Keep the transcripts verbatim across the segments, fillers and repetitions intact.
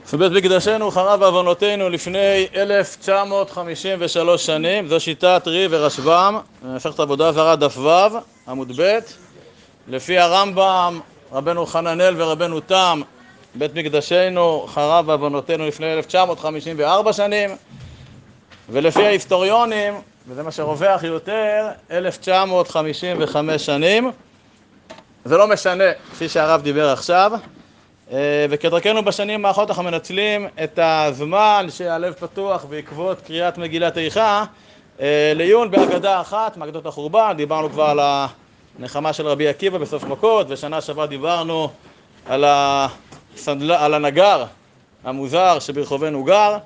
בית מקדשנו חרב בעוונותינו לפני אלף תשע מאות חמישים ושלוש שנים. זו שיטת רי ורשב"ם, מסכת עבודה זרה דף ו' עמוד ב'. לפי הרמב"ם, רבנו חננאל ורבנו תם, בית מקדשנו חרב בעוונותינו לפני אלף תשע מאות חמישים וארבע שנים, ולפי ההיסטוריונים, וזה מה שרווח יותר, אלף תשע מאות חמישים וחמש שנים. זה לא משנה, כפי שהרב דיבר עכשיו. וכדרכנו בשנים האחרונות אנחנו מנצלים את הזמן שהלב פתוח בעקבות קריאת מגילת איכה לעיון בהגדה אחת מאגדות החורבן. דיברנו כבר על הנחמה של רבי עקיבא בסוף מכות, ושנה שעברה דיברנו על, הסנדל... על הנגר המוזר שברחובנו גר,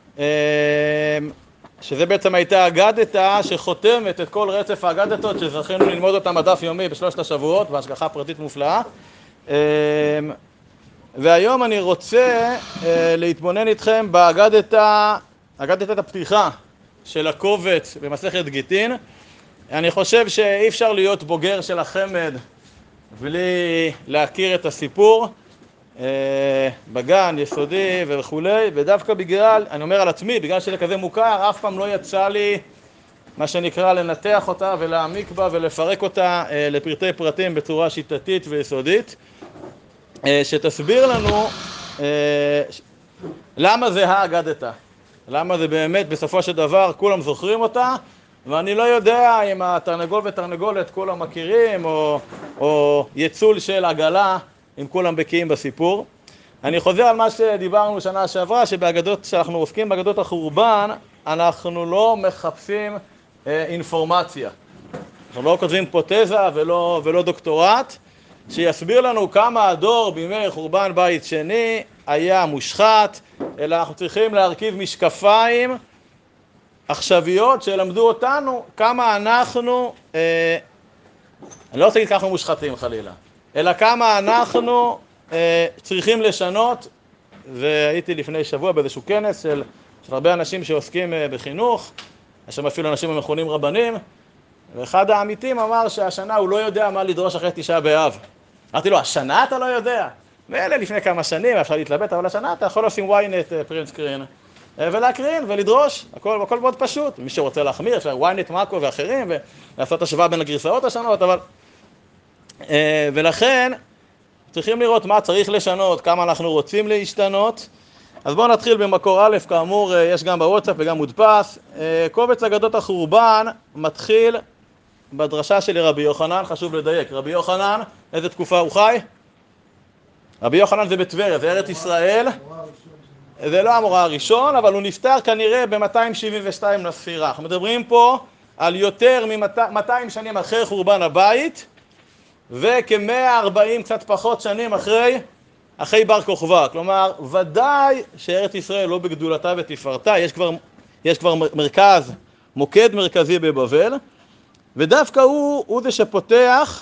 שזה בעצם הייתה אגדתה שחותמת את כל רצף האגדתות שזכינו ללמוד אותם בדף יומי בשלושת השבועות בהשגחה פרטית מופלאה. והיום אני רוצה אה, להתבונן איתכם באגדתה, אגדתת הפתיחה של הקובץ במסכת גיטין. אני חושב שאי אפשר להיות בוגר של החמד בלי להכיר את הסיפור אה, בגן, יסודי וכולי, ודווקא בגלל, אני אומר על עצמי, בגלל שזה כזה מוכר, אף פעם לא יצא לי מה שנקרא לנתח אותה ולהעמיק בה ולפרק אותה אה, לפרטי פרטים בצורה שיטתית ויסודית. שתסביר לנו למה זה האגדתה, למה זה באמת בסופו של דבר כולם זוכרים אותה, ואני לא יודע אם התרנגול ותרנגולת כולם מכירים, או, או יצול של עגלה אם כולם בקיאים בסיפור. אני חוזר על מה שדיברנו שנה שעברה, שבאגדות שאנחנו עוסקים באגדות החורבן אנחנו לא מחפשים אה, אינפורמציה, אנחנו לא כותבים פה תזה ולא, ולא דוקטורט שיסביר לנו כמה הדור בימי חורבן בית שני היה מושחת, אלא אנחנו צריכים להרכיב משקפיים עכשוויות שלמדו אותנו כמה אנחנו, אה, אני לא רוצה להגיד ככה אנחנו מושחתים חלילה, אלא כמה אנחנו אה, צריכים לשנות. והייתי לפני שבוע באיזשהו כנס של, של הרבה אנשים שעוסקים אה, בחינוך, יש שם אפילו אנשים המכונים רבנים, ואחד העמיתים אמר שהשנה הוא לא יודע מה לדרוש אחרי תשעה באב. אמרתי לו, השנה אתה לא יודע? ואלה לפני כמה שנים, אפשר להתלבט, אבל השנה אתה יכול לשים וויינט פרינט סקרין ולהקרין ולדרוש, הכל, הכל מאוד פשוט. מי שרוצה להחמיר, אפשר וויינט מאקו ואחרים ולעשות השוואה בין הגרסאות השונות, אבל... ולכן צריכים לראות מה צריך לשנות, כמה אנחנו רוצים להשתנות. אז בואו נתחיל במקור א', כאמור יש גם בוואטסאפ וגם מודפס. קובץ אגדות החורבן מתחיל בדרשה של רבי יוחנן, חשוב לדייק. רבי יוחנן, איזה תקופה הוא חי? רבי יוחנן זה בטבריה, זה ארץ ישראל. זה לא המורה הראשון, אבל הוא נפטר כנראה ב-מאתיים שבעים ושתיים לספירה. אנחנו מדברים פה על יותר מ-מאתיים שנים אחרי חורבן הבית, וכ-מאה וארבעים קצת פחות שנים אחרי, אחרי בר כוכבא. כלומר, ודאי שארץ ישראל לא בגדולתה ותפארתה, יש כבר, יש כבר מרכז, מוקד מרכזי בבבל, ודווקא הוא, הוא זה שפותח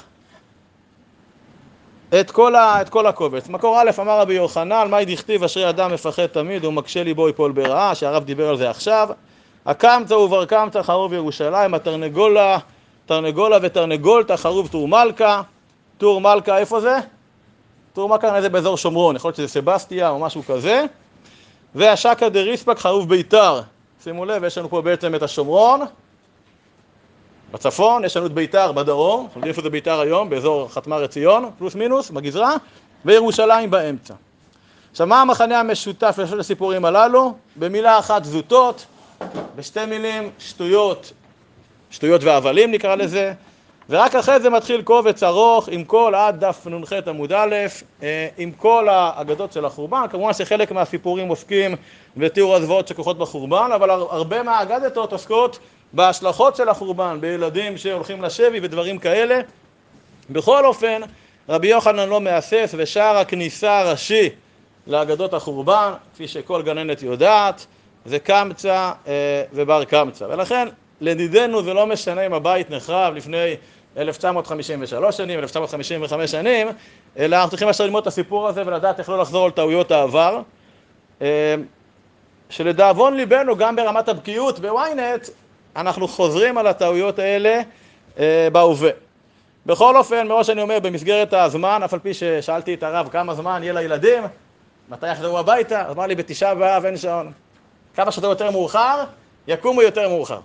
את כל, ה, את כל הקובץ. מקור א', אמר רבי יוחנן, מה דכתיב אשרי אדם מפחד תמיד ומקשה ליבו יפול ברעה, שהרב דיבר על זה עכשיו. הקמצא ובר קמצא חרוב ירושלים, התרנגולה, תרנגולה ותרנגולתא חרוב טור מלכה. טור מלכה, איפה זה? טור מלכה זה באזור שומרון, יכול להיות שזה סבסטיה או משהו כזה. והשקא דריספק חרוב ביתר. שימו לב, יש לנו פה בעצם את השומרון. בצפון יש לנו את ביתר בדרום, אנחנו יודעים איפה זה ביתר היום, באזור חתמר עציון, פלוס מינוס, בגזרה, וירושלים באמצע. עכשיו, מה המחנה המשותף של הסיפורים הללו? במילה אחת זוטות, בשתי מילים שטויות, שטויות והבלים נקרא לזה, ורק אחרי זה מתחיל קובץ ארוך עם כל עד דף נ"ח עמוד א', עם כל האגדות של החורבן. כמובן שחלק מהסיפורים עוסקים בתיאור הזוועות שכוחות בחורבן, אבל הרבה מהאגדתות עוסקות בהשלכות של החורבן, בילדים שהולכים לשבי ודברים כאלה. בכל אופן, רבי יוחנן לא מהסס, ושער הכניסה הראשי לאגדות החורבן, כפי שכל גננת יודעת, זה קמצא אה, ובר קמצא. ולכן, לדידנו זה לא משנה אם הבית נחרב לפני אלף תשע מאות חמישים ושלוש שנים, אלף תשע מאות חמישים וחמש שנים, אלא אנחנו צריכים עכשיו ללמוד את הסיפור הזה ולדעת איך לא לחזור על טעויות העבר. אה, שלדאבון ליבנו, גם ברמת הבקיאות בוויינט, אנחנו חוזרים על הטעויות האלה אה, בהווה. בכל אופן, מראש אני אומר, במסגרת הזמן, אף על פי ששאלתי את הרב כמה זמן יהיה לילדים, מתי יחזרו הביתה? אז אמר לי, בתשעה באב אין שעון. כמה שאתה יותר מאוחר, יקומו יותר מאוחר.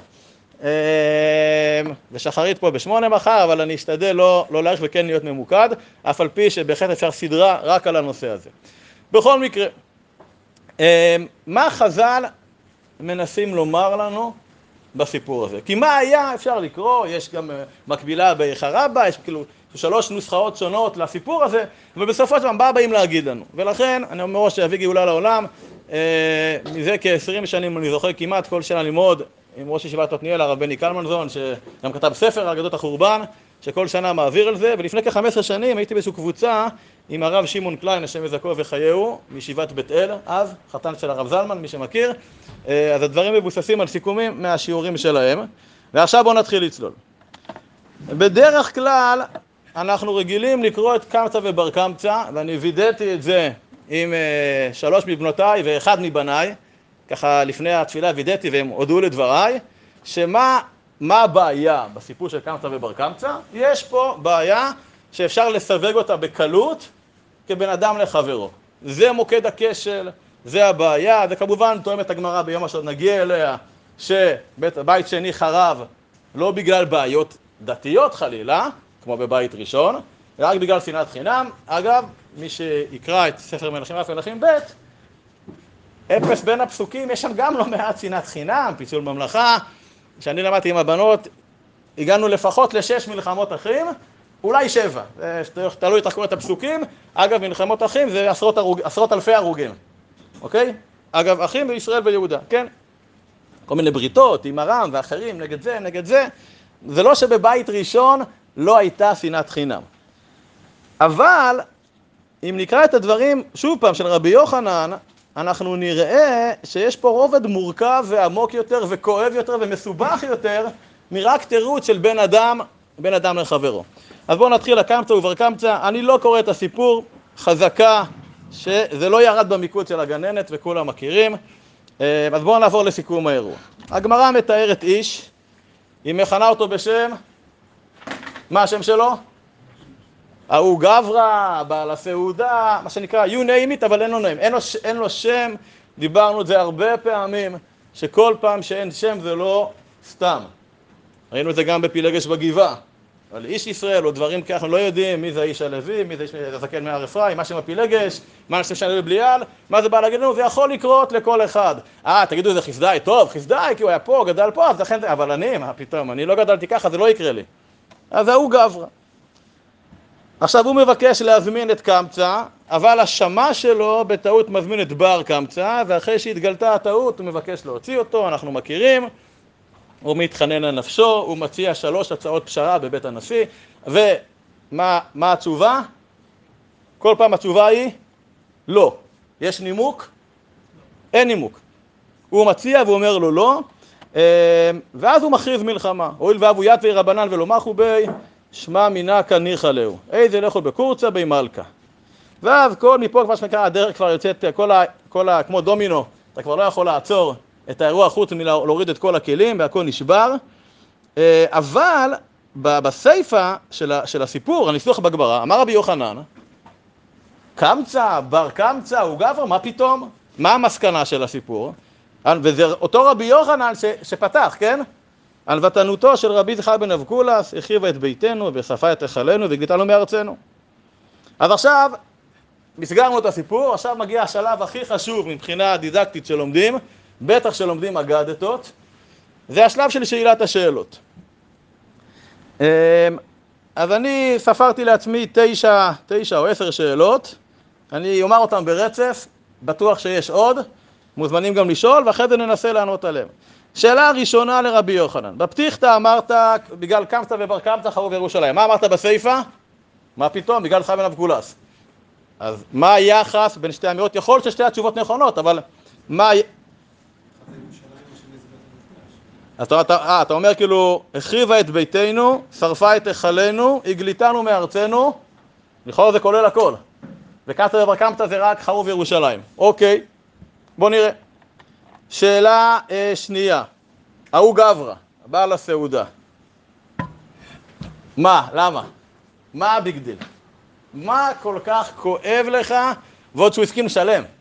ושחרית פה בשמונה מחר, אבל אני אשתדל לא, לא להאריך וכן להיות ממוקד, אף על פי שבהחלט אפשר סדרה רק על הנושא הזה. בכל מקרה, מה חז"ל מנסים לומר לנו בסיפור הזה? כי מה היה אפשר לקרוא, יש גם מקבילה באיכה רבה, יש כאילו שלוש נוסחאות שונות לסיפור הזה, ובסופו של דבר מה באים להגיד לנו? ולכן אני אומר שאביא גאולה לעולם, מזה כ-עשרים שנים אני זוכר כמעט כל שנה ללמוד עם ראש ישיבת עתניאל, הרב בני קלמנזון, שגם כתב ספר על אגדות החורבן, שכל שנה מעביר על זה, ולפני כ-חמש עשרה שנים הייתי באיזושהי קבוצה עם הרב שמעון קליין, השם יזכו וחייהו, מישיבת בית אל, אז חתן של הרב זלמן, מי שמכיר. אז הדברים מבוססים על סיכומים מהשיעורים שלהם, ועכשיו בואו נתחיל לצלול. בדרך כלל אנחנו רגילים לקרוא את קמצא ובר קמצא, ואני וידאתי את זה עם שלוש מבנותיי ואחד מבניי, ככה לפני התפילה וידאתי והם הודעו לדבריי, שמה מה הבעיה בסיפור של קמצא ובר קמצא? יש פה בעיה שאפשר לסווג אותה בקלות כבן אדם לחברו. זה מוקד הכשל, זה הבעיה, זה כמובן תואם את הגמרא ביום אשר נגיע אליה, שבית שני חרב לא בגלל בעיות דתיות חלילה, כמו בבית ראשון, רק בגלל שנאת חינם. אגב, מי שיקרא את ספר מלכים א' מלכים ב', אפס בין הפסוקים, יש שם גם לא מעט שנאת חינם, פיצול ממלכה. כשאני למדתי עם הבנות, הגענו לפחות לשש מלחמות אחים, אולי שבע. תלוי איך קורא את הפסוקים. אגב, מלחמות אחים זה עשרות, הרוג... עשרות אלפי הרוגים. אוקיי? אגב, אחים בישראל ויהודה, כן? כל מיני בריתות עם ארם ואחרים, נגד זה, נגד זה. זה לא שבבית ראשון לא הייתה שנאת חינם. אבל, אם נקרא את הדברים, שוב פעם, של רבי יוחנן, אנחנו נראה שיש פה רובד מורכב ועמוק יותר וכואב יותר ומסובך יותר מרק תירוץ של בן אדם, בן אדם לחברו. אז בואו נתחיל לקמצא ובר קמצא. אני לא קורא את הסיפור, חזקה שזה לא ירד במיקוד של הגננת וכולם מכירים. אז בואו נעבור לסיכום האירוע. הגמרא מתארת איש, היא מכנה אותו בשם, מה השם שלו? ההוא גברא, בעל הסעודה, מה שנקרא, you name it, אבל אין לו name, אין לו, אין לו שם. דיברנו את זה הרבה פעמים, שכל פעם שאין שם זה לא סתם. ראינו את זה גם בפילגש בגבעה. אבל איש ישראל או דברים כאלה, אנחנו לא יודעים מי זה האיש הלוי, מי זה איש הזקן מהר אפרים, מה שם הפילגש, מה השם של הלוי בליעל, מה זה בא להגיד לנו, זה יכול לקרות לכל אחד. אה, תגידו, זה חסדאי, טוב, חסדאי, כי הוא היה פה, גדל פה, אז לכן זה, אבל אני, מה פתאום, אני לא גדלתי ככה, זה לא יקרה לי. אז ההוא גברא. עכשיו הוא מבקש להזמין את קמצא, אבל השמה שלו בטעות מזמין את בר קמצא, ואחרי שהתגלתה הטעות הוא מבקש להוציא אותו, אנחנו מכירים, הוא מתחנן על נפשו, הוא מציע שלוש הצעות פשרה בבית הנשיא, ומה מה התשובה? כל פעם התשובה היא לא. יש נימוק? אין נימוק. הוא מציע והוא אומר לו לא, ואז הוא מכריז מלחמה. הואיל ואבו יתבי רבנן ולא מחו בי, שמע מינה כניחא להו. איזה לכו בקורצה בי מלכה. ואז כל מפה כבר שנקרא הדרך כבר יוצאת, כל ה, כל ה, כמו דומינו, אתה כבר לא יכול לעצור את האירוע חוץ מלהוריד את כל הכלים והכל נשבר. אבל בסייפה של, של הסיפור, הניסוח בגמרא, אמר רבי יוחנן, קמצא, בר קמצא, הוא גברא, מה פתאום? מה המסקנה של הסיפור? וזה אותו רבי יוחנן ש, שפתח, כן? על ותנותו של רבי זכאי בן אבקולס, הרחיבה את ביתנו ושפה את היכלנו והגליתנו מארצנו. אז עכשיו, מסגרנו את הסיפור, עכשיו מגיע השלב הכי חשוב מבחינה דידקטית שלומדים, בטח שלומדים אגדתות, זה השלב של שאלת השאלות. אז אני ספרתי לעצמי תשע, תשע או עשר שאלות, אני אומר אותן ברצף, בטוח שיש עוד, מוזמנים גם לשאול, ואחרי זה ננסה לענות עליהם. שאלה ראשונה לרבי יוחנן, בפתיחתא אמרת, בגלל קמצא ובר קמצא חרוב ירושלים, מה אמרת בסייפה? מה פתאום? בגלל זכאי בן אבקולס. אז מה היחס בין שתי אמירות? יכול ששתי התשובות נכונות, אבל מה... אתה, אתה, אה, אתה אומר כאילו, החריבה את ביתנו, שרפה את היכלנו, הגליתנו מארצנו, לכאורה זה כולל הכל. וקמצא ובר קמצא זה רק חרוב ירושלים. אוקיי, בוא נראה. שאלה אה, שנייה, ההוא גברא, בעל הסעודה. מה? למה? מה הביג דיל? מה כל כך כואב לך, ועוד שהוא הסכים לשלם?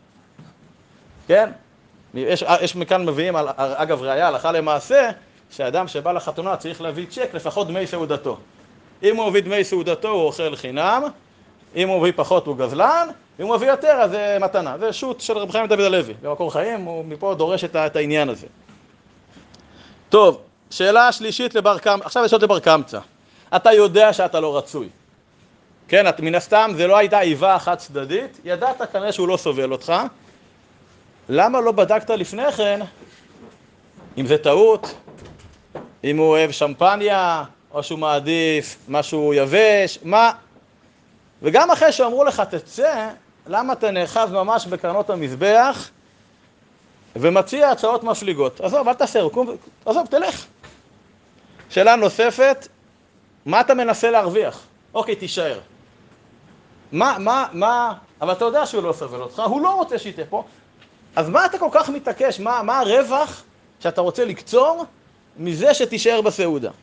כן? יש, יש מכאן מביאים, על, אגב ראיה, הלכה למעשה, שהאדם שבא לחתונה צריך להביא צ'ק לפחות דמי סעודתו. אם הוא מביא דמי סעודתו הוא אוכל חינם, אם הוא מביא פחות הוא גזלן, אם הוא מביא יותר אז זה מתנה. זה שוט של רב חיים דוד הלוי. במקור חיים הוא מפה דורש את, את העניין הזה. טוב, שאלה שלישית לבר קמצא, עכשיו יש עוד לבר קמצא. אתה יודע שאתה לא רצוי. כן, את, מן הסתם זה לא הייתה איבה אחת צדדית, ידעת כנראה שהוא לא סובל אותך. למה לא בדקת לפני כן אם זה טעות, אם הוא אוהב שמפניה, או שהוא מעדיף משהו יבש, מה? וגם אחרי שאמרו לך תצא, למה אתה נאחז ממש בקרנות המזבח ומציע הצעות מפליגות? עזוב, אל תעשה רקום, עזוב, תלך. שאלה נוספת, מה אתה מנסה להרוויח? אוקיי, תישאר. מה, מה, מה, אבל אתה יודע שהוא לא סובל אותך, הוא לא רוצה שייתה פה, אז מה אתה כל כך מתעקש? מה, מה הרווח שאתה רוצה לקצור מזה שתישאר בסעודה?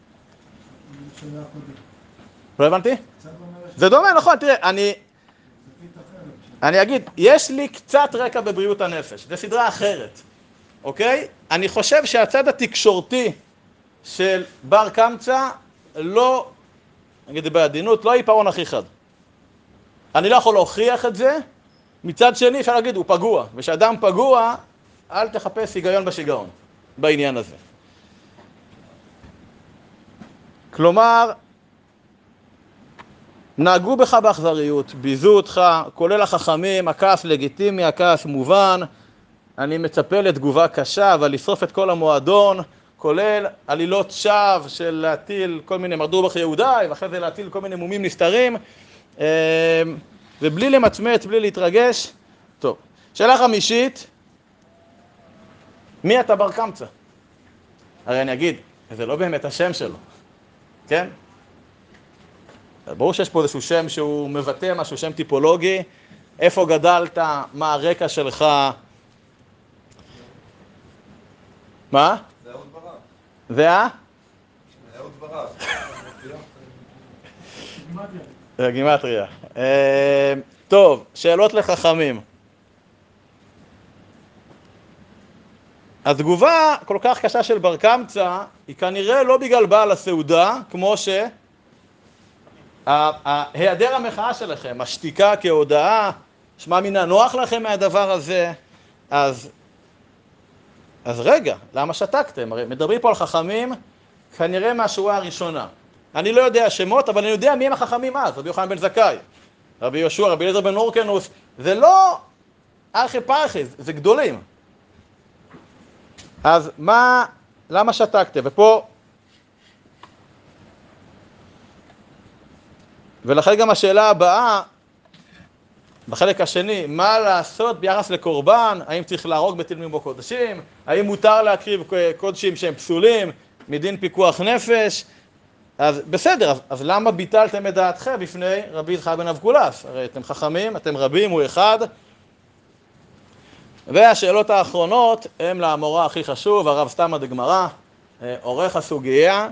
לא הבנתי? זה דומה, נכון, תראה, אני, אני אגיד, יש לי קצת רקע בבריאות הנפש, זה סדרה אחרת, אוקיי? אני חושב שהצד התקשורתי של בר קמצא לא, נגיד בעדינות, לא העיפרון הכי חד. אני לא יכול להוכיח את זה, מצד שני אפשר להגיד, הוא פגוע, ושאדם פגוע, אל תחפש היגיון בשיגעון, בעניין הזה. כלומר, נהגו בך באכזריות, ביזו אותך, כולל החכמים, הכעס לגיטימי, הכעס מובן, אני מצפה לתגובה קשה, אבל לשרוף את כל המועדון, כולל עלילות שווא של להטיל כל מיני מרדו בך יהודאי, ואחרי זה להטיל כל מיני מומים נסתרים, ובלי למצמץ, בלי להתרגש. טוב, שאלה חמישית, מי אתה בר קמצא? הרי אני אגיד, זה לא באמת השם שלו, כן? ברור שיש פה איזשהו שם שהוא מבטא משהו, שם טיפולוגי, איפה גדלת, מה הרקע שלך. מה? זה אהוד ברק. זה ה? זה אהוד ברק. זה גימטריה. טוב, שאלות לחכמים. התגובה כל כך קשה של בר קמצא היא כנראה לא בגלל בעל הסעודה, כמו ש... ההיעדר המחאה שלכם, השתיקה כהודעה, שמע מינה נוח לכם מהדבר הזה, אז, אז רגע, למה שתקתם? הרי מדברים פה על חכמים, כנראה מהשורה הראשונה. אני לא יודע שמות, אבל אני יודע מי הם החכמים אז, רבי יוחנן בן זכאי, רבי יהושע, רבי אליעזר בן הורקנוס, זה לא ארכי פרחי, זה גדולים. אז מה, למה שתקתם? ופה, ולכן גם השאלה הבאה, בחלק השני, מה לעשות ביחס לקורבן? האם צריך להרוג בתלמים בו קודשים? האם מותר להקריב קודשים שהם פסולים מדין פיקוח נפש? אז בסדר, אז, אז למה ביטלתם את דעתכם בפני רבי יצחק בן אבקולס? הרי אתם חכמים, אתם רבים, הוא אחד. והשאלות האחרונות הם לאמורה הכי חשוב, הרב סתמא דגמרא, עורך הסוגיה.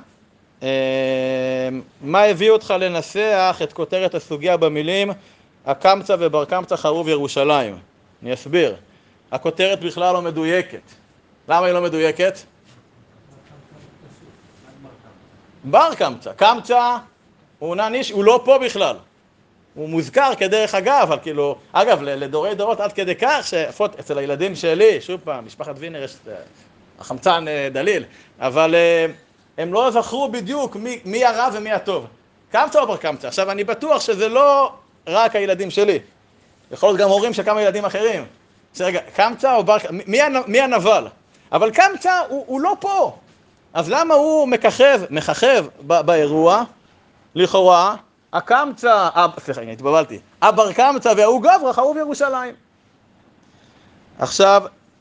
מה הביא אותך לנסח את כותרת הסוגיה במילים הקמצא ובר קמצא חרוב ירושלים? אני אסביר. הכותרת בכלל לא מדויקת. למה היא לא מדויקת? בר קמצא. קמצא הוא נניש, הוא לא פה בכלל. הוא מוזכר כדרך אגב, אבל כאילו, אגב, לדורי דורות עד כדי כך שפות אצל הילדים שלי, שוב פעם, משפחת וינר יש החמצן דליל, אבל הם לא זכרו בדיוק מי, מי הרע ומי הטוב. קמצא או בר קמצא? עכשיו, אני בטוח שזה לא רק הילדים שלי. יכול להיות גם הורים של כמה ילדים אחרים. רגע, קמצא או בר קמצא? מי, מי הנבל? אבל קמצא הוא, הוא לא פה. אז למה הוא מככב, מככב באירוע? לכאורה, הקמצא, סליחה, הנה, התבלבלתי. הבר קמצא והוא גברא חרוב ירושלים. עכשיו,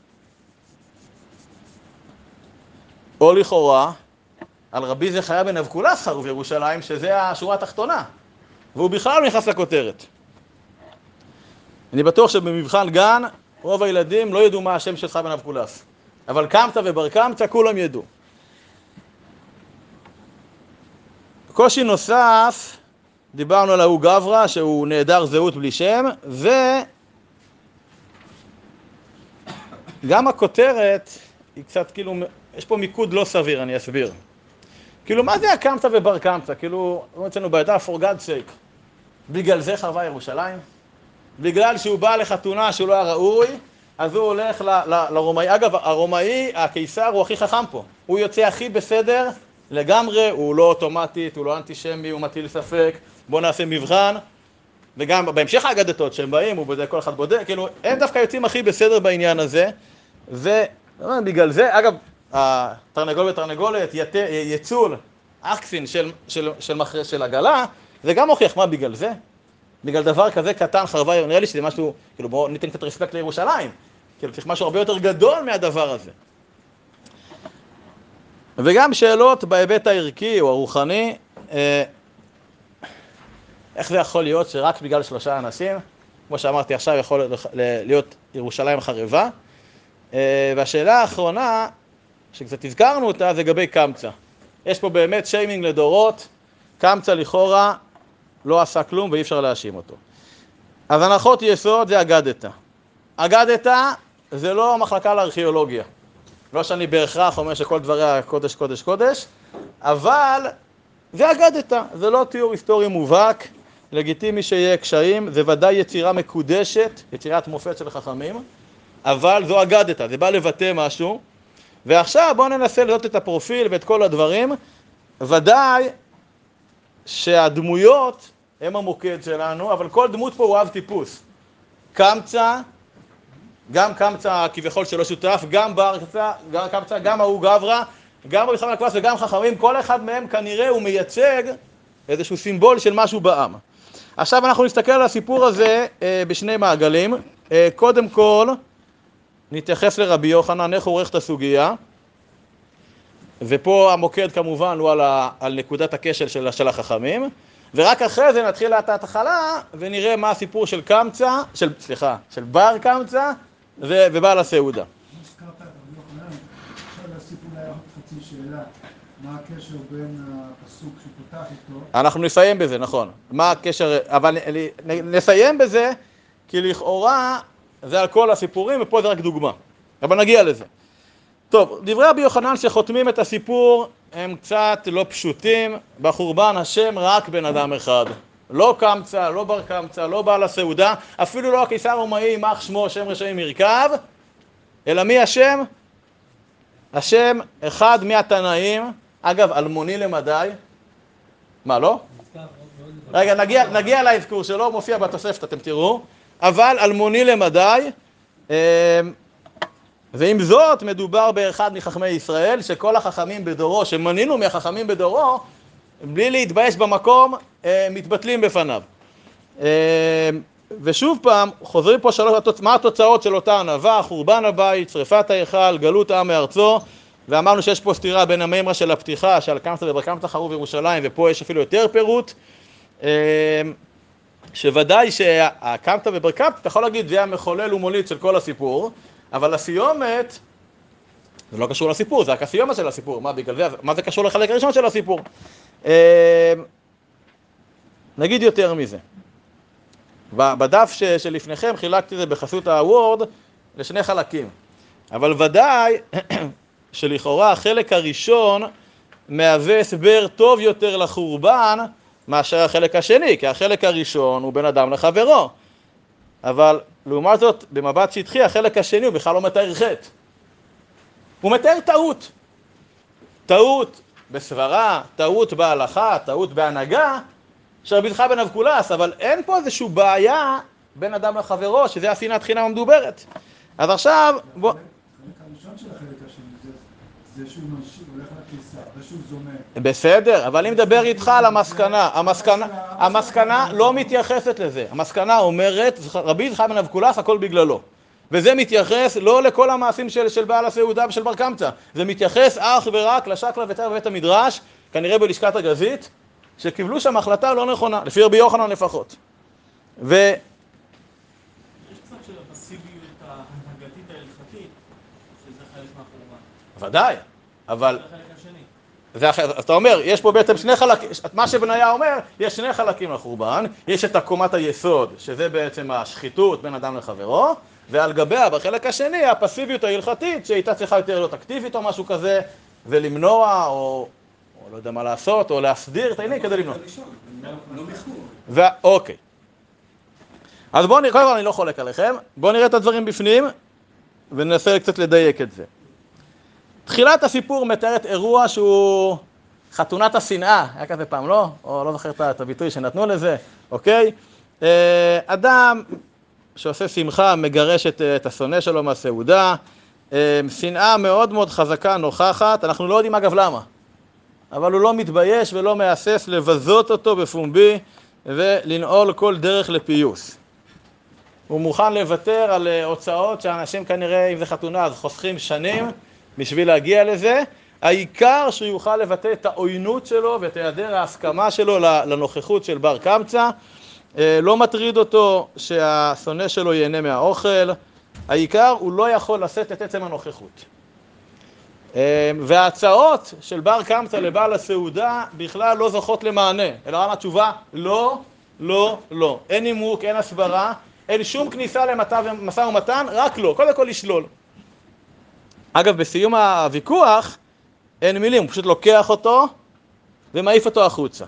או לכאורה, על רבי זכריה בן אבקולס חרוב ירושלים, שזה השורה התחתונה, והוא בכלל לא נכנס לכותרת. אני בטוח שבמבחן גן, רוב הילדים לא ידעו מה השם של זכריה בן אבקולס. אבל קמצא ובר קמצא כולם ידעו. קושי נוסף, דיברנו על ההוא גברא, שהוא נעדר זהות בלי שם, גם הכותרת היא קצת כאילו, יש פה מיקוד לא סביר, אני אסביר. כאילו, מה זה הקמצא ובר קמצא? כאילו, אומרים אצלנו בידע, for God's sake. בגלל זה חרבה ירושלים? בגלל שהוא בא לחתונה שהוא לא היה ראוי, אז הוא הולך ל- ל- לרומאי. אגב, הרומאי, הקיסר, הוא הכי חכם פה. הוא יוצא הכי בסדר לגמרי, הוא לא אוטומטית, הוא לא אנטישמי, הוא מטיל ספק. בואו נעשה מבחן. וגם בהמשך האגדתות שהם באים, הוא בודק, כל אחד בודק, כאילו, הם דווקא יוצאים הכי בסדר בעניין הזה. ובגלל זה, אגב, התרנגול ותרנגולת, ית- יצול, אקסין של, של, של, מחר, של עגלה, זה גם מוכיח מה בגלל זה. בגלל דבר כזה קטן חרבה, נראה לי שזה משהו, כאילו בואו ניתן קצת רספקט לירושלים. כאילו צריך משהו הרבה יותר גדול מהדבר הזה. וגם שאלות בהיבט הערכי או הרוחני, אה, איך זה יכול להיות שרק בגלל שלושה אנשים, כמו שאמרתי עכשיו, יכול להיות ירושלים חרבה. אה, והשאלה האחרונה, שקצת הזכרנו אותה, זה לגבי קמצא. יש פה באמת שיימינג לדורות, קמצא לכאורה לא עשה כלום ואי אפשר להאשים אותו. אז הנחות יסוד זה אגדתא. אגדתא זה לא מחלקה לארכיאולוגיה. לא שאני בהכרח אומר שכל דבריה קודש קודש קודש, אבל זה אגדתא, זה לא תיאור היסטורי מובהק, לגיטימי שיהיה קשיים, זה ודאי יצירה מקודשת, יצירת מופת של חכמים, אבל זו אגדתא, זה בא לבטא משהו. ועכשיו בואו ננסה לראות את הפרופיל ואת כל הדברים. ודאי שהדמויות הם המוקד שלנו, אבל כל דמות פה הוא אב טיפוס. קמצא, גם קמצא כביכול שלא שותף, גם בר קמצא, גם קמצא, גם ההוא גברא, גם רבי חנן הקב"ס וגם חכמים, כל אחד מהם כנראה הוא מייצג איזשהו סימבול של משהו בעם. עכשיו אנחנו נסתכל על הסיפור הזה אה, בשני מעגלים. אה, קודם כל, נתייחס לרבי יוחנן, איך הוא עורך את הסוגיה. ופה המוקד כמובן הוא על, ה, על נקודת הקשר של, של החכמים. ורק אחרי זה נתחיל את ההתחלה ונראה מה הסיפור של קמצא, של, סליחה, של בר קמצא ו, ובעל הסעודה. הזכרת את רבי יוחנן, אפשר להוסיף אולי עוד חצי שאלה, מה הקשר בין הפסוק שפותח איתו? אנחנו נסיים בזה, נכון. מה הקשר, אבל נסיים בזה, כי לכאורה זה על כל הסיפורים ופה זה רק דוגמה. אבל נגיע לזה. טוב, דברי רבי יוחנן שחותמים את הסיפור הם קצת לא פשוטים. בחורבן השם רק בן אדם אחד. לא קמצא, לא בר קמצא, לא בעל הסעודה, אפילו לא הקיסר הרומאי, יימח שמו, שם רשעים ירכב, אלא מי השם? השם אחד מהתנאים, אגב, אלמוני למדי. מה, לא? רגע, נגיע, נגיע לאזכור שלו, מופיע בתוספת, אתם תראו. אבל אלמוני למדי, ועם זאת מדובר באחד מחכמי ישראל, שכל החכמים בדורו, שמנינו מהחכמים בדורו, בלי להתבייש במקום, מתבטלים בפניו. ושוב פעם, חוזרים פה שלוש, מה התוצאות של אותה ענווה? חורבן הבית, שריפת ההיכל, גלות העם מארצו, ואמרנו שיש פה סתירה בין המימרה של הפתיחה, שעל קמצא ובר קמצא חרוב ירושלים, ופה יש אפילו יותר פירוט, שוודאי שהקמצא ובר קמצא, אתה יכול להגיד, זה המחולל ומוליד של כל הסיפור, אבל הסיומת, זה לא קשור לסיפור, זה רק הסיומת של הסיפור, מה בגלל זה, מה זה קשור לחלק הראשון של הסיפור? נגיד יותר מזה. בדף שלפניכם חילקתי את זה בחסות הוורד לשני חלקים, אבל ודאי שלכאורה החלק הראשון מהווה הסבר טוב יותר לחורבן מאשר החלק השני, כי החלק הראשון הוא בין אדם לחברו, אבל לעומת זאת במבט שטחי החלק השני הוא בכלל לא מתאר חטא, הוא מתאר טעות, טעות בסברה, טעות בהלכה, טעות בהנהגה של רבי יצחק בן אבקולס, אבל אין פה איזושהי בעיה בין אדם לחברו, שזה השנאת חינם המדוברת. אז עכשיו בוא... החלק הראשון של החלק השני זה, זה שהוא ממשיך, הולך לקיסר, זה שהוא זומר. בסדר, אבל אני מדבר איתך על המסקנה. המסקנה, המסקנה לא מתייחסת לזה. המסקנה אומרת, רבי יצחק בן אבקולס הכל בגללו. וזה מתייחס לא לכל המעשים של, של בעל הסעודה ושל בר קמצא. זה מתייחס אך ורק לשקלא וטריא בבית המדרש, כנראה בלשכת הגזית, שקיבלו שם החלטה לא נכונה, לפי רבי יוחנן לפחות. ו... יש קצת של הפסיביות ההנהגתית ההלכתית, שזה חלק מהחורבן. ודאי, אבל... זה החלק השני. זה אחר, אז אתה אומר, יש פה בעצם שני חלקים, מה שבניה אומר, יש שני חלקים לחורבן, יש את הקומת היסוד, שזה בעצם השחיתות בין אדם לחברו, ועל גביה, בחלק השני, הפסיביות ההלכתית, שהייתה צריכה יותר להיות אקטיבית או משהו כזה, ולמנוע, או, או לא יודע מה לעשות, או להסדיר את העניין כדי למנוע. ו... אוקיי. אז בואו נראה, קודם כל אני לא חולק עליכם, בואו נראה את הדברים בפנים, וננסה קצת לדייק את זה. תחילת הסיפור מתארת אירוע שהוא חתונת השנאה, היה כזה פעם, לא? או לא זוכר את הביטוי שנתנו לזה, אוקיי? אדם שעושה שמחה, מגרש את, את השונא שלו מהסעודה, שנאה מאוד מאוד חזקה, נוכחת, אנחנו לא יודעים אגב למה, אבל הוא לא מתבייש ולא מהסס לבזות אותו בפומבי ולנעול כל דרך לפיוס. הוא מוכן לוותר על הוצאות שאנשים כנראה, אם זה חתונה, אז חוסכים שנים בשביל להגיע לזה. העיקר שהוא יוכל לבטא את העוינות שלו ואת היעדר ההסכמה שלו לנוכחות של בר קמצא. לא מטריד אותו שהשונא שלו ייהנה מהאוכל. העיקר הוא לא יכול לשאת את עצם הנוכחות. וההצעות של בר קמצא לבעל הסעודה בכלל לא זוכות למענה. אלא רמה התשובה, לא, לא, לא. אין נימוק, אין הסברה, אין שום כניסה למשא ומתן, רק לא. קודם כל לשלול. אגב, בסיום הוויכוח, אין מילים, הוא פשוט לוקח אותו ומעיף אותו החוצה.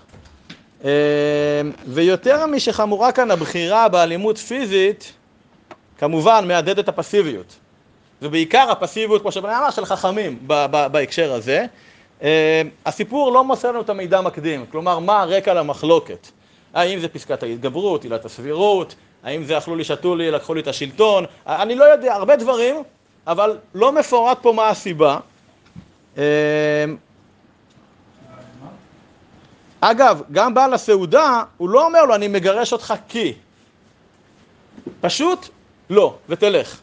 ויותר משחמורה כאן הבחירה באלימות פיזית, כמובן מעדד את הפסיביות. ובעיקר הפסיביות, כמו שבני אמר, של חכמים בהקשר הזה. הסיפור לא מוסר לנו את המידע מקדים, כלומר, מה הרקע למחלוקת? האם זה פסקת ההתגברות, עילת הסבירות, האם זה אכלו לי, שתו לי, לקחו לי את השלטון, אני לא יודע, הרבה דברים, אבל לא מפורט פה מה הסיבה. אגב, גם בעל הסעודה, הוא לא אומר לו, אני מגרש אותך כי. פשוט לא, ותלך.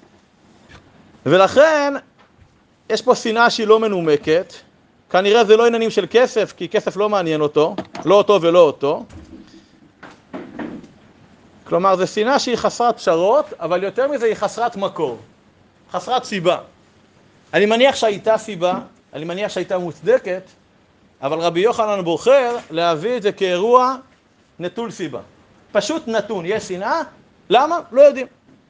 ולכן, יש פה שנאה שהיא לא מנומקת. כנראה זה לא עניינים של כסף, כי כסף לא מעניין אותו, לא אותו ולא אותו. כלומר, זה שנאה שהיא חסרת פשרות, אבל יותר מזה היא חסרת מקור. חסרת סיבה. אני מניח שהייתה סיבה, אני מניח שהייתה מוצדקת, אבל רבי יוחנן בוחר להביא את זה כאירוע נטול סיבה. פשוט נתון, יש שנאה, למה? לא יודעים.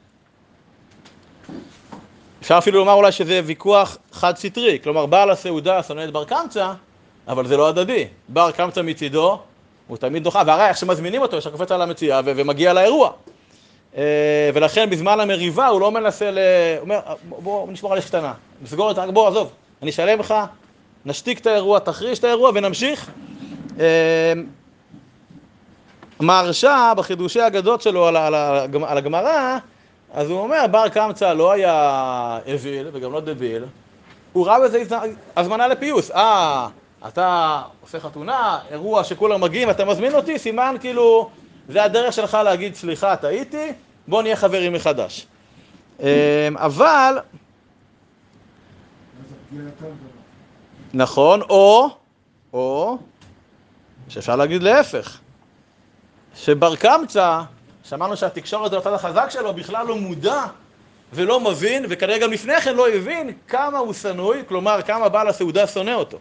אפשר אפילו לומר אולי שזה ויכוח חד סטרי, כלומר בעל הסעודה שונא את בר קמצא, אבל זה לא הדדי. בר קמצא מצידו, הוא תמיד דוחה, והרי איך שמזמינים אותו, יש הקופץ על המציאה ומגיע לאירוע. ולכן בזמן המריבה הוא לא מנסה, ל... הוא אומר, בוא נשמור על אש קטנה, נסגור את זה, בוא עזוב, אני אשלם לך, נשתיק את האירוע, תחריש את האירוע ונמשיך. מהרש"א בחידושי האגדות שלו על, על, על הגמרא, אז הוא אומר, בר קמצא לא היה אוויל וגם לא דביל, הוא ראה בזה הזמנה לפיוס. אה, אתה עושה חתונה, אירוע שכולם מגיעים, אתה מזמין אותי, סימן כאילו, זה הדרך שלך להגיד, סליחה, טעיתי, בוא נהיה חברים מחדש. אבל, נכון, או, או, שאפשר להגיד להפך, שבר קמצא, שמענו שהתקשורת בצד החזק שלו בכלל לא מודע ולא מבין, וכנראה גם לפני כן לא הבין כמה הוא שנוי, כלומר כמה בעל הסעודה שונא אותו.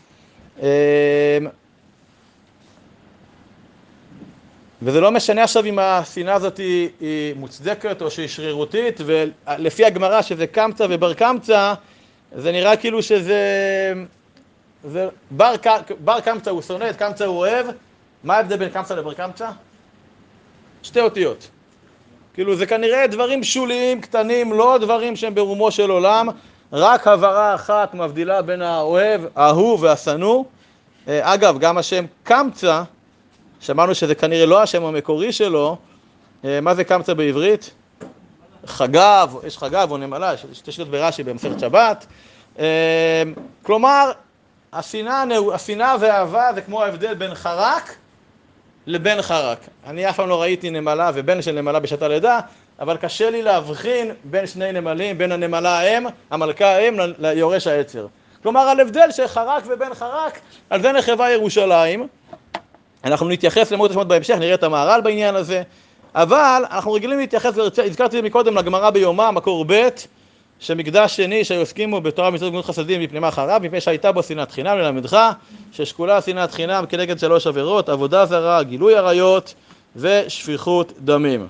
וזה לא משנה עכשיו אם השנאה הזאת היא, היא מוצדקת או שהיא שרירותית, ולפי הגמרא שזה קמצא ובר קמצא, זה נראה כאילו שזה... זה, בר, בר קמצא הוא שונא, את קמצא הוא אוהב. מה ההבדל בין קמצא לבר קמצא? שתי אותיות. כאילו זה כנראה דברים שוליים, קטנים, לא דברים שהם ברומו של עולם, רק הבהרה אחת מבדילה בין האוהב, האהוב והשנוא. אגב, גם השם קמצא, שמענו שזה כנראה לא השם המקורי שלו. מה זה קמצא בעברית? חגב, יש חגב או נמלה, יש שתי שיטות ברש"י במסכת שבת. כלומר, השנאה, השנאה והאהבה זה כמו ההבדל בין חרק לבן חרק. אני אף פעם לא ראיתי נמלה ובן של נמלה בשעת הלידה, אבל קשה לי להבחין בין שני נמלים, בין הנמלה האם, המלכה האם, ליורש העצר. כלומר, על הבדל של חרק ובן חרק, על זה נחרבה ירושלים. אנחנו נתייחס למות השמות בהמשך, נראה את המהר"ל בעניין הזה, אבל אנחנו רגילים להתייחס, הזכרתי את זה מקודם, לגמרא ביומא, מקור ב', שמקדש שני שהיו הסכימו בתורה ומצוות גמילות חסדים מפני מה חרב, מפני שהייתה בו שנאת חינם ללמדך, ששקולה שנאת חינם כנגד שלוש עבירות, עבודה זרה, גילוי עריות ושפיכות דמים.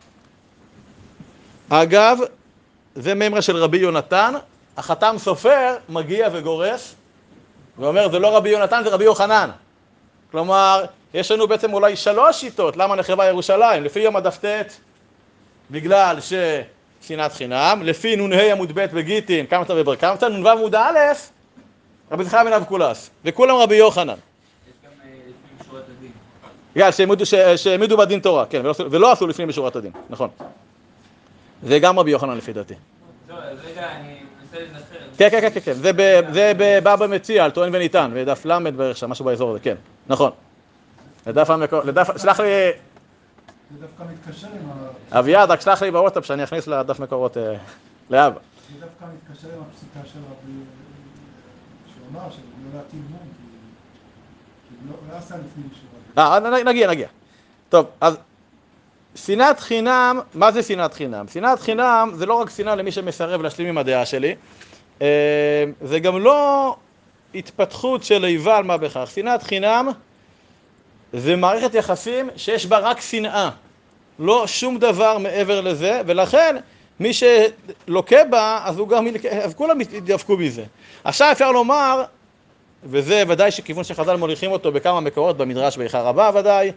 אגב, זה מימרה של רבי יונתן, החתם סופר מגיע וגורס, ואומר זה לא רבי יונתן, זה רבי יוחנן. כלומר, יש לנו בעצם אולי שלוש שיטות למה נחרבה ירושלים, לפי יום הדף ט' בגלל ששנאת חינם, לפי נ"ה עמוד ב' בגיטין, קמצא ובר קמצא, נ"ו עמוד א', רבי זכריה בן אבקולס, וכולם רבי יוחנן. יש גם לפנים משורת הדין. יאללה, שהעמידו- ש- שהעמידו בדין תורה, כן, ולא עשו- ולא עשו לפנים משורת הדין, נכון. זה גם רבי יוחנן לפי דעתי. זהו, אז רגע, אני מנסה לזכר. כן, כן, כן, כן, כן, זה ב- זה בבבא מציע, על טוען וניתן, בדף ל' בערך שם, משהו באזור הזה, כן, נכון. לדף המקור, לדף, שלח לי, זה דווקא מתקשר עם ה... אביעד, רק שלח לי בוואטסאפ שאני אכניס לדף מקורות אה, לאבא. זה דווקא מתקשר עם הפסיקה של רבי... שאומר שלא להטיל מום, כי הוא לא- לא עשה לפנים משורת הדין. אה, נ- נגיע, נגיע. טוב, אז שנאת חינם, מה זה שנאת חינם? שנאת חינם זה לא רק שנאה למי שמסרב להשלים עם הדעה שלי, אה, זה גם לא התפתחות של איבה על מה בכך. שנאת חינם זה מערכת יחסים שיש בה רק שנאה, לא שום דבר מעבר לזה, ולכן מי שלוקה בה, אז, הוא גם, אז כולם ידפקו מזה. עכשיו אפשר לומר, וזה ודאי שכיוון שחז"ל מוליכים אותו בכמה מקורות במדרש באיכה רבה ודאי,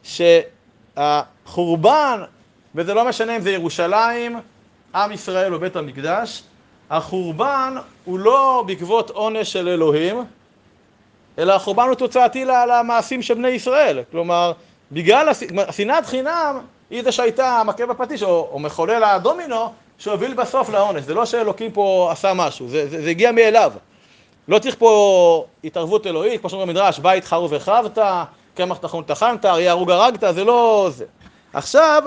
שהחורבן, וזה לא משנה אם זה ירושלים, עם ישראל או בית המקדש, החורבן הוא לא בעקבות עונש של אלוהים, אלא החורבן הוא תוצאתי למעשים של בני ישראל. כלומר, בגלל שנאת חינם, היא זה שהייתה מכה בפטיש, או, או מחולל הדומינו, שהוביל בסוף לעונש. זה לא שאלוקים פה עשה משהו, זה, זה, זה הגיע מאליו. לא צריך פה התערבות אלוהית, כמו שאומרים במדרש, בית חרוב וחבת, קמח טחון טחנת, אריה הרוג הרגת, זה לא זה. עכשיו,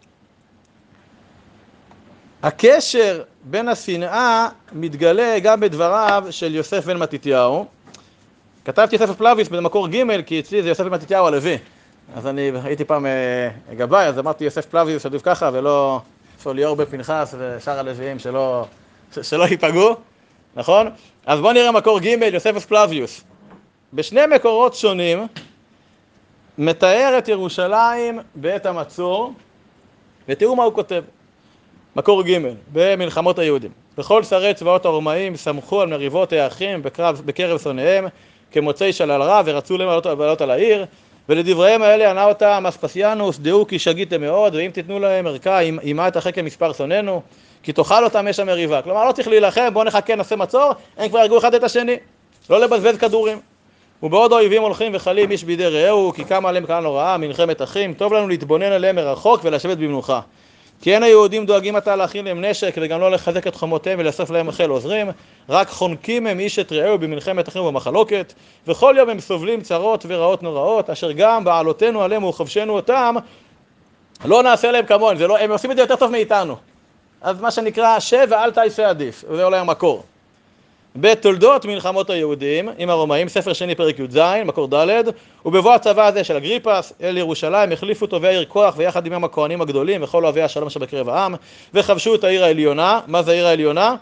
הקשר בין השנאה מתגלה גם בדבריו של יוסף בן מתתיהו. כתבתי יוסף פלביוס במקור ג' כי אצלי זה יוסף בן מתתיהו הלוי. אז אני הייתי פעם גבאי, אז אמרתי יוסף פלביוס עדיף ככה, ולא ליאור בן פנחס ושאר הלוויים שלא, שלא ייפגעו, נכון? אז בואו נראה מקור ג' יוסף פלביוס. בשני מקורות שונים מתאר את ירושלים בעת המצור, ותראו מה הוא כותב. מקור ג' במלחמות היהודים. בכל שרי צבאות הרומאים סמכו על מריבות האחים בקרב, בקרב שונאיהם כמוצאי שלל רע ורצו להם לעלות, לעלות על העיר, ולדבריהם האלה ענה אותם אספסיאנוס, דעו כי שגיתם מאוד, ואם תיתנו להם ערכה עימה את החקם מספר שונאינו, כי תאכל אותם אש המריבה. כלומר לא צריך להילחם, בואו נחכה נעשה מצור, הם כבר ירגו אחד את השני, לא לבזבז כדורים. ובעוד האויבים הולכים וחלים איש בידי רעהו, כי קמה עליהם קהל נוראה מלחמת אחים, טוב לנו להתבונן עליהם מרחוק ולשבת במנוחה. כי אין היהודים דואגים עתה להכין להם נשק וגם לא לחזק את חומותיהם ולאסוף להם חיל עוזרים, רק חונקים הם איש את רעהו במלחמת אחים ובמחלוקת, וכל יום הם סובלים צרות ורעות נוראות, אשר גם בעלותינו עליהם וכבשנו אותם, לא נעשה להם כמוהם, זה לא, הם עושים את זה יותר טוב מאיתנו. אז מה שנקרא שב ואל תעשה עדיף, וזה אולי המקור. בתולדות מלחמות היהודים עם הרומאים, ספר שני פרק י"ז, מקור ד', ובבוא הצבא הזה של אגריפס אל ירושלים החליפו טובי העיר כוח ויחד עמם הכהנים הגדולים וכל אוהבי השלום שבקרב העם, וכבשו את העיר העליונה. מה זה העיר העליונה?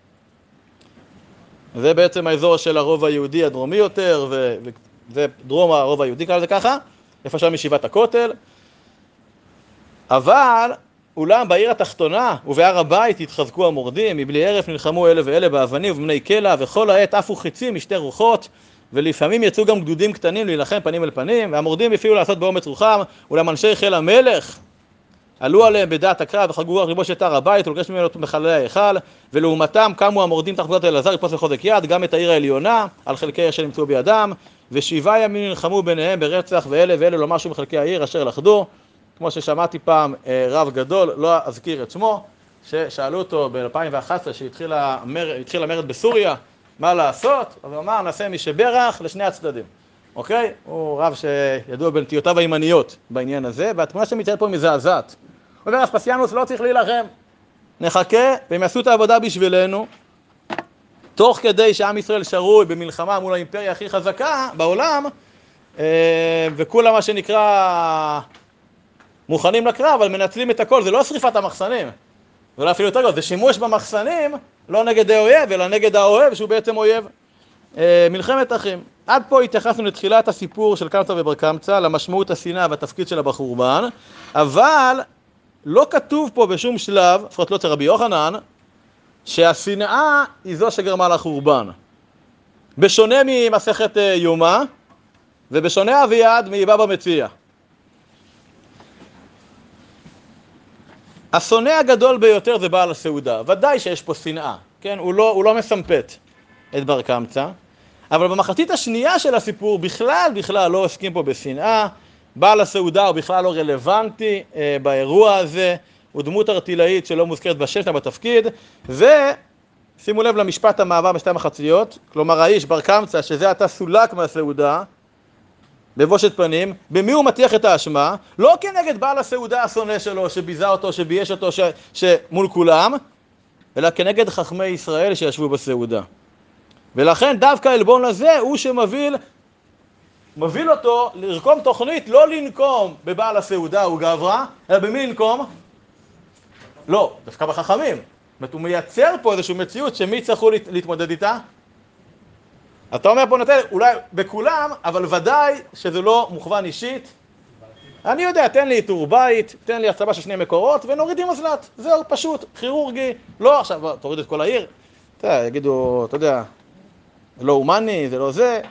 זה בעצם האזור של הרוב היהודי הדרומי יותר, וזה דרום הרוב היהודי, קרא לזה ככה, איפה שם ישיבת הכותל. אבל אולם בעיר התחתונה ובהר הבית התחזקו המורדים, מבלי הרף נלחמו אלה ואלה באבנים ובבני קלע, וכל העת עפו חיצים משתי רוחות, ולפעמים יצאו גם גדודים קטנים להילחם פנים אל פנים, והמורדים הפעילו לעשות באומץ רוחם, אולם אנשי חיל המלך עלו עליהם בדעת הקרב וחגגו לכיבוש את הר הבית ולגרש ממנו מחללי ההיכל, ולעומתם קמו המורדים תחת פקודת אלעזר לתפוס בחוזק יד גם את העיר העליונה על חלקי אשר נמצאו בידם, ושבעה ימים נלחמו ביניהם ברצח, ואלה ואלה לא משהו מחלקי העיר אשר לכדו. כמו ששמעתי פעם רב גדול, לא אזכיר את שמו, ששאלו אותו ב-אלפיים ואחת עשרה שהתחיל המרד בסוריה, מה לעשות? אז הוא אמר, נעשה משברך לשני הצדדים. אוקיי? הוא רב שידוע בנטיותיו הימניות בעניין הזה, והתמונה שמצטיירת פה מזעזעת. הוא אומר, אספסיאנוס לא צריך להילחם. נחכה, והם יעשו את העבודה בשבילנו, תוך כדי שעם ישראל שרוי במלחמה מול האימפריה הכי חזקה בעולם, וכולה מה שנקרא מוכנים לקרב, אבל מנצלים את הכל. זה לא שריפת המחסנים, זה לא אפילו יותר גדול, זה שימוש במחסנים לא נגד האויב, אלא נגד האוהב, שהוא בעצם אויב. אה, מלחמת אחים. עד פה התייחסנו לתחילת הסיפור של קמצא ובר קמצא, למשמעות השנאה והתפקיד שלה בחורבן, אבל לא כתוב פה בשום שלב, לפחות לא אצל רבי יוחנן, שהשנאה היא זו שגרמה לחורבן. בשונה ממסכת יומא, ובשונה אביעד מבבא מציעא. השונא הגדול ביותר זה בעל הסעודה. ודאי שיש פה שנאה, כן? הוא לא, הוא לא מסמפת את בר קמצא, אבל במחצית השנייה של הסיפור בכלל בכלל לא עוסקים פה בשנאה. בעל הסעודה הוא בכלל לא רלוונטי אה, באירוע הזה, הוא דמות ארטילאית שלא מוזכרת בשם שלה בתפקיד, ושימו לב למשפט המעבר בשתי המחציות, כלומר האיש בר קמצא שזה עתה סולק מהסעודה, בבושת פנים, במי הוא מטיח את האשמה? לא כנגד בעל הסעודה השונא שלו שביזה אותו, שבייש אותו ש... שמול כולם, אלא כנגד חכמי ישראל שישבו בסעודה. ולכן דווקא העלבון הזה הוא שמוביל מוביל אותו לרקום תוכנית, לא לנקום בבעל הסעודה הוא גברא, אלא במי לנקום? לא, דווקא בחכמים. זאת אומרת, הוא מייצר פה איזושהי מציאות שמי צריכו להת... להתמודד איתה? אתה אומר פה נותן, אולי בכולם, אבל ודאי שזה לא מוכוון אישית. אני יודע, תן לי איתור בית, תן לי הצבה של שני מקורות, ונוריד עם מזל"ט. זהו, פשוט, כירורגי. לא, עכשיו, תוריד את כל העיר. אתה יודע, יגידו, אתה יודע, זה לא הומני, זה לא זה.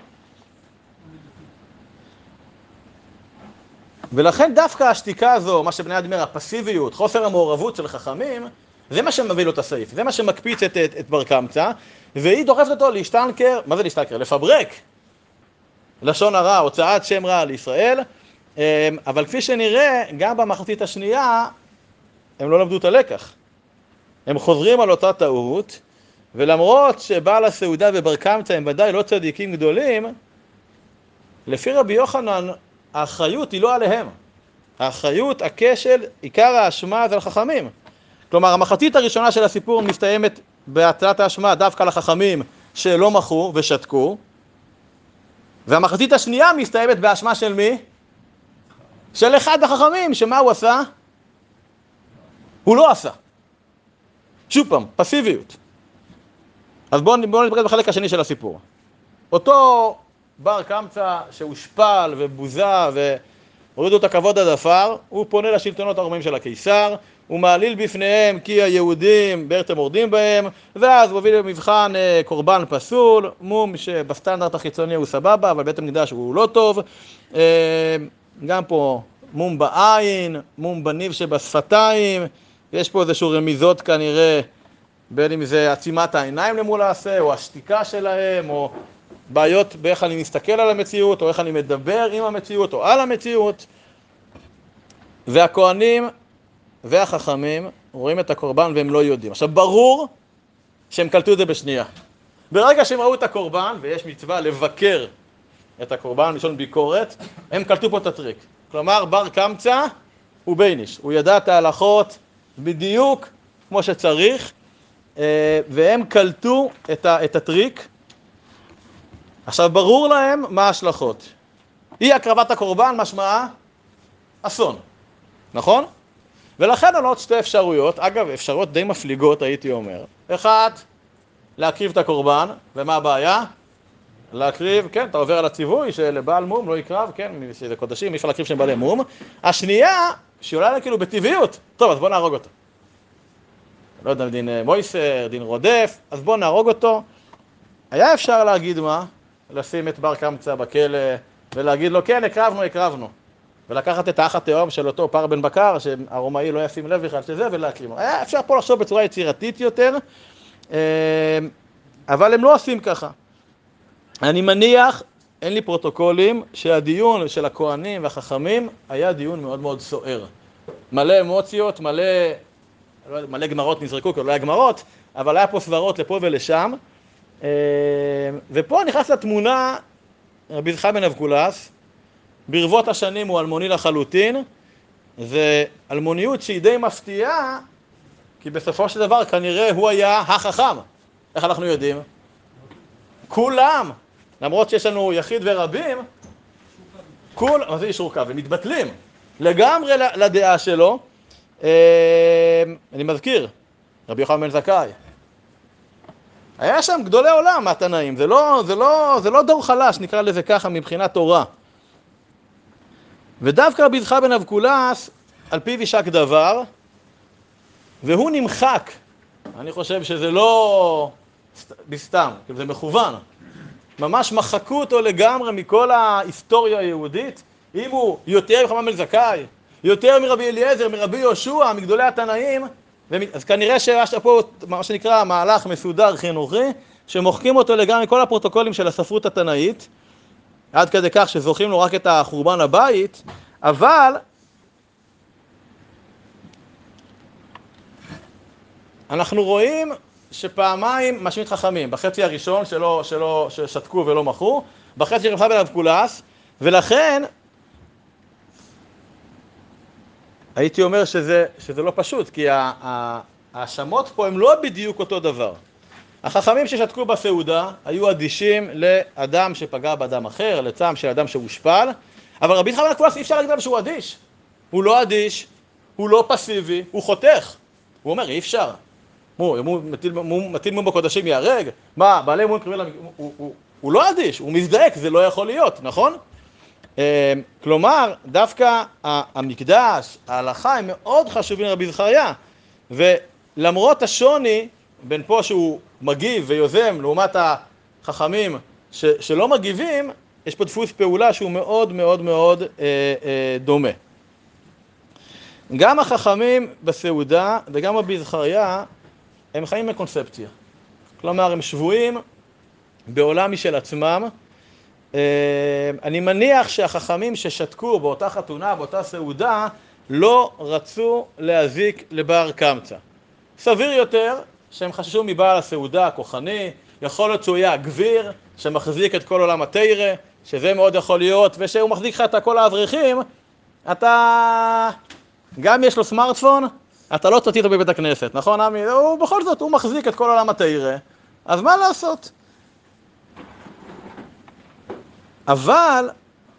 ולכן דווקא השתיקה הזו, מה שבני אדם אומר, הפסיביות, חוסר המעורבות של חכמים, זה מה שמביא לו את הסעיף, זה מה שמקפיץ את, את, את בר קמצא, והיא דוחפת אותו להשתנקר, מה זה להשתנקר? לפברק. לשון הרע, הוצאת שם רע על ישראל, אבל כפי שנראה, גם במחצית השנייה, הם לא למדו את הלקח. הם חוזרים על אותה טעות, ולמרות שבעל הסעודה ובר קמצא הם ודאי לא צדיקים גדולים, לפי רבי יוחנן, האחריות היא לא עליהם. האחריות, הכשל, עיקר האשמה זה לחכמים. כלומר, המחצית הראשונה של הסיפור מסתיימת בהטלת האשמה דווקא לחכמים שלא מחו ושתקו, והמחצית השנייה מסתיימת באשמה של מי? של אחד החכמים, שמה הוא עשה? הוא לא עשה. שוב פעם, פסיביות. אז בואו בוא נתמקד בחלק השני של הסיפור. אותו בר קמצא שהושפל ובוזה והורידו את הכבוד עד עפר, הוא פונה לשלטונות הרומאים של הקיסר, הוא מעליל בפניהם כי היהודים בעצם מורדים בהם, ואז הוא מביא למבחן קורבן פסול, מום שבסטנדרט החיצוני הוא סבבה, אבל בית המקדש הוא לא טוב, גם פה מום בעין, מום בניב שבשפתיים, יש פה איזשהו רמיזות כנראה, בין אם זה עצימת העיניים למול העשה, או השתיקה שלהם, או בעיות באיך אני מסתכל על המציאות, או איך אני מדבר עם המציאות, או על המציאות. והכהנים והחכמים רואים את הקורבן והם לא יודעים. עכשיו, ברור שהם קלטו את זה בשנייה. ברגע שהם ראו את הקורבן, ויש מצווה לבקר את הקורבן, לשון ביקורת, הם קלטו פה את הטריק. כלומר, בר קמצא הוא בייניש. הוא ידע את ההלכות בדיוק כמו שצריך, והם קלטו את, ה, את הטריק. עכשיו, ברור להם מה ההשלכות. אי הקרבת הקורבן משמעה אסון, נכון? ולכן עולות שתי אפשרויות, אגב, אפשרויות די מפליגות, הייתי אומר. אחת, להקריב את הקורבן, ומה הבעיה? להקריב, כן, אתה עובר על הציווי שלבעל מום לא יקרב, כן, שזה קודשים, אי אפשר להקריב שהם בעלי מום. השנייה, שעולה לה כאילו בטבעיות, טוב, אז בוא נהרוג אותו. לא יודע, דין מויסר, דין רודף, אז בוא נהרוג אותו. היה אפשר להגיד מה? לשים את בר קמצא בכלא, ולהגיד לו, כן, הקרבנו, הקרבנו. ולקחת את האח התאום של אותו פר בן בקר, שהרומאי לא ישים לב בכלל שזה, ולהקריב. היה אפשר פה לחשוב בצורה יצירתית יותר, אבל הם לא עושים ככה. אני מניח, אין לי פרוטוקולים, שהדיון של הכהנים והחכמים היה דיון מאוד מאוד סוער. מלא אמוציות, מלא, מלא גמרות נזרקו, כי לא היה גמרות, אבל היה פה סברות לפה ולשם. ופה נכנס לתמונה רבי זכאי בן אבקולס, ברבות השנים הוא אלמוני לחלוטין, זה אלמוניות שהיא די מפתיעה, כי בסופו של דבר כנראה הוא היה החכם. איך אנחנו יודעים? כולם, למרות שיש לנו יחיד ורבים, כול, מה זה אישור קו? הם מתבטלים לגמרי לדעה שלו. אני מזכיר, רבי יוחנן בן זכאי, היה שם גדולי עולם מהתנאים, זה לא, זה לא, זה לא דור חלש, נקרא לזה ככה מבחינת תורה. ודווקא רבי יצחק בן אבקולס, על פיו יישק דבר, והוא נמחק. אני חושב שזה לא בסתם, זה מכוון. ממש מחקו אותו לגמרי מכל ההיסטוריה היהודית. אם הוא יותר מחכם בן זכאי, יותר מרבי אליעזר, מרבי יהושע, מגדולי התנאים, אז כנראה שיש פה מה שנקרא מהלך מסודר חינוכי, שמוחקים אותו לגמרי מכל הפרוטוקולים של הספרות התנאית, עד כדי כך שזוכים לו רק את החורבן הבית, אבל אנחנו רואים שפעמיים משמיד חכמים, בחצי הראשון שלא, שלא, ששתקו ולא מכרו, בחצי של רבי יצחק בן אבקולס, ולכן הייתי אומר שזה, שזה לא פשוט, כי ההאשמות פה הם לא בדיוק אותו דבר. החכמים ששתקו בסעודה היו אדישים לאדם שפגע באדם אחר, לצעם של אדם שהושפל, אבל רבי יצחק בן אבקולס אי אפשר להגיד עליו שהוא אדיש. הוא לא אדיש, הוא לא פסיבי, הוא חותך. הוא אומר, אי אפשר. מו, הוא מטיל, מטיל מום בקודשים יהרג? מה, בעלי מום קריבים, הוא, הוא, הוא, הוא לא אדיש, הוא מזדעק, זה לא יכול להיות, נכון? כלומר, דווקא המקדש, ההלכה, הם מאוד חשובים לרבי זכריה, ולמרות השוני בין פה שהוא מגיב ויוזם לעומת החכמים ש, שלא מגיבים, יש פה דפוס פעולה שהוא מאוד מאוד מאוד אה, אה, דומה. גם החכמים בסעודה וגם רבי זכריה הם חיים בקונספציה. כלומר, הם שבויים בעולם משל עצמם. אני מניח שהחכמים ששתקו באותה חתונה, באותה סעודה, לא רצו להזיק לבר קמצא. סביר יותר שהם חששו מבעל הסעודה הכוחני, יכול להיות שהוא היה גביר שמחזיק את כל עולם התורה, שזה מאוד יכול להיות, ושהוא מחזיק לך את כל האברכים, אתה גם יש לו סמארטפון, אתה לא תוציא אותו בבית הכנסת, נכון עמי? הוא בכל זאת, הוא מחזיק את כל עולם התורה, אז מה לעשות? אבל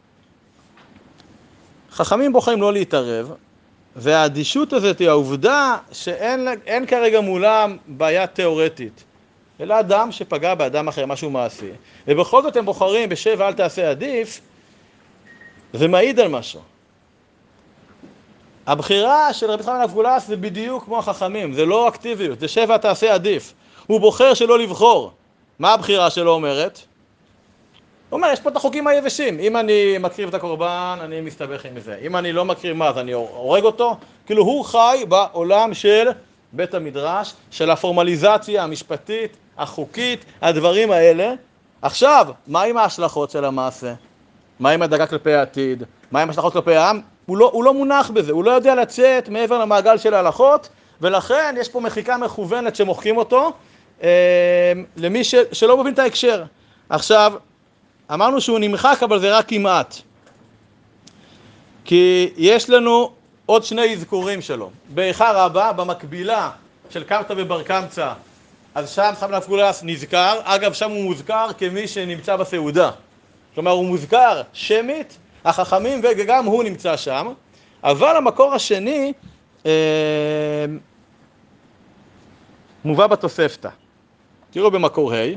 חכמים בוחרים לא להתערב, והאדישות הזאת היא העובדה שאין אין כרגע מולם בעיה תיאורטית, אלא אדם שפגע באדם אחר, משהו מעשי. ובכל זאת הם בוחרים בשב אל תעשה עדיף, זה מעיד על משהו. הבחירה של רבי יצחק בן אבקולס זה בדיוק כמו החכמים, זה לא אקטיביות, זה שב אל תעשה עדיף. הוא בוחר שלא לבחור. מה הבחירה שלו אומרת? הוא אומר, יש פה את החוקים היבשים. אם אני מקריב את הקורבן, אני מסתבך עם זה. אם אני לא מקריב מה, אז אני הורג אותו. כאילו הוא חי בעולם של בית המדרש, של הפורמליזציה המשפטית, החוקית, הדברים האלה. עכשיו, מה עם ההשלכות של המעשה? מה עם הדאגה כלפי העתיד? מה עם ההשלכות כלפי העם? הוא לא, הוא לא מונח בזה, הוא לא יודע לצאת מעבר למעגל של ההלכות, ולכן יש פה מחיקה מכוונת שמוחקים אותו, אה, למי ש, שלא מבין את ההקשר. עכשיו, אמרנו שהוא נמחק, אבל זה רק כמעט. כי יש לנו עוד שני אזכורים שלו. באיכה רבה, במקבילה של קמצא ובר קמצא, אז שם רבי אבקולס נזכר, אגב שם הוא מוזכר כמי שנמצא בסעודה. כלומר הוא מוזכר שמית, החכמים וגם הוא נמצא שם, אבל המקור השני אה, מובא בתוספתא. תראו במקור ה',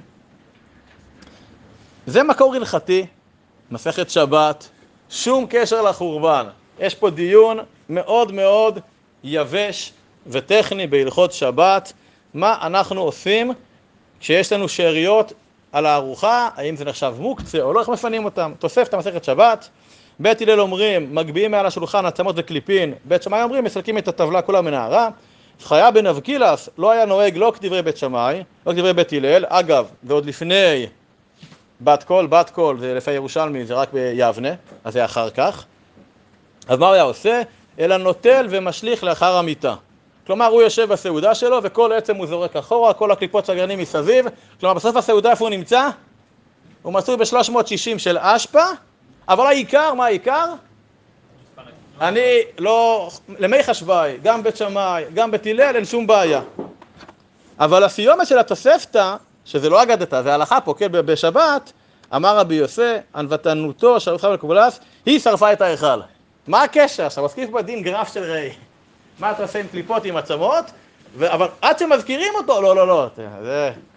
זה מקור הלכתי, מסכת שבת, שום קשר לחורבן. יש פה דיון מאוד מאוד יבש וטכני בהלכות שבת, מה אנחנו עושים כשיש לנו שאריות על הארוחה, האם זה נחשב מוקצה או לא, איך מפנים אותם. תוספתא מסכת שבת, בית הלל אומרים, מגביהים מעל השולחן עצמות וקליפין, בית שמאי אומרים, מסלקים את הטבלה כולה מנערה. זכריה בן אבקולס לא היה נוהג לא כדברי בית שמאי, לא כדברי בית הלל, אגב, ועוד לפני בת קול, בת קול, זה לפי ירושלמי, זה רק ביבנה, אז זה אחר כך. אז מה הוא היה עושה? אלא נוטל ומשליך לאחר המיטה. כלומר, הוא יושב בסעודה שלו, וכל עצם הוא זורק אחורה, כל הקליפות סגרנים מסביב. כלומר, בסוף הסעודה איפה הוא נמצא? הוא מצוי ב-שלוש מאות שישים של אשפה, אבל העיקר, מה העיקר? אני לא, למי חשבי, גם בית שמאי, גם בית הלל, אין שום בעיה. אבל הסיומת של התוספתא, שזה לא אגדתה, זה הלכה פה, כן, בשבת, אמר רבי יוסי, ענוותנותו של רבי יצחק בן אבקולס, היא שרפה את ההיכל. מה הקשר? עכשיו, מזכיר פה דין גרף של ראי. מה אתה עושה עם קליפות, עם עצמות? ו... אבל עד שמזכירים אותו, לא, לא, לא, זה...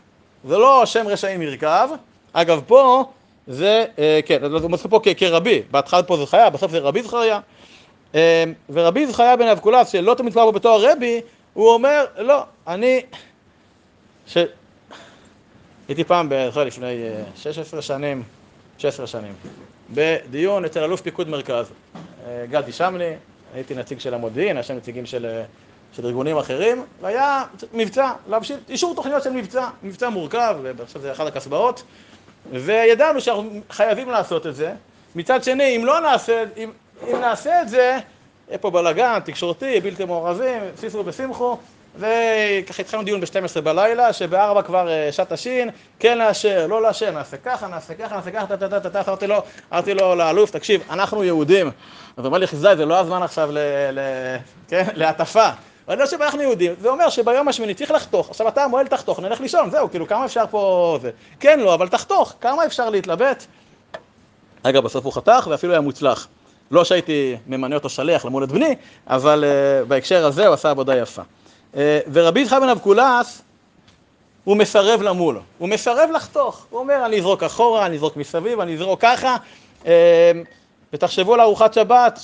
זה לא שם רשעים ירכב. אגב, פה זה, אה, כן, הוא מוסיף פה כ- כרבי, בהתחלה פה זה חיה, בסוף זה רבי זכריה. אה, ורבי זכריה בן אבקולס, שלא תמיד כבר בו בתואר רבי, הוא אומר, לא, אני, ש... הייתי פעם, ב- לפני אה, שש עשרה שנים, שש עשרה שנים, בדיון אצל אלוף פיקוד מרכז, אה, גדי שמני, הייתי נציג של המודיעין, היה שם נציגים של, אה, של ארגונים אחרים, והיה מבצע, להבשיל, אישור תוכניות של מבצע, מבצע מורכב, ועכשיו זה אחד הקסבאות, וידענו שאנחנו חייבים לעשות את זה. מצד שני, אם לא נעשה, אם, אם נעשה את זה, יהיה פה בלגן, תקשורתי, בלתי מעורבים, סיסו ושמחו, וככה התחלנו דיון ב-שתים עשרה בלילה, שב-ארבע כבר שעת השין, כן לאשר, לא לאשר, נעשה ככה, נעשה ככה, נעשה ככה, טה טה טה טה, אמרתי לו, אמרתי לו לאלוף, תקשיב, אנחנו יהודים. אז הוא אומר לי, חזאי, זה לא הזמן עכשיו ל... ל... כן? להטפה. אני לא שאנחנו יהודים, זה אומר שביום השמיני צריך לחתוך. עכשיו אתה מועל תחתוך, נלך לישון, זהו, כאילו, כמה אפשר פה זה? כן, לא, אבל תחתוך, כמה אפשר להתלבט? רגע, בסוף הוא חתך, ואפילו היה מוצלח. לא שהייתי ממנה אותו שליח למול את בני, אבל uh, בהקשר הזה הוא עשה עבודה יפה. Uh, ורבי יצחק בן אבקולס, הוא מסרב למול, הוא מסרב לחתוך. הוא אומר, אני אזרוק אחורה, אני אזרוק מסביב, אני אזרוק ככה, uh, ותחשבו על ארוחת שבת,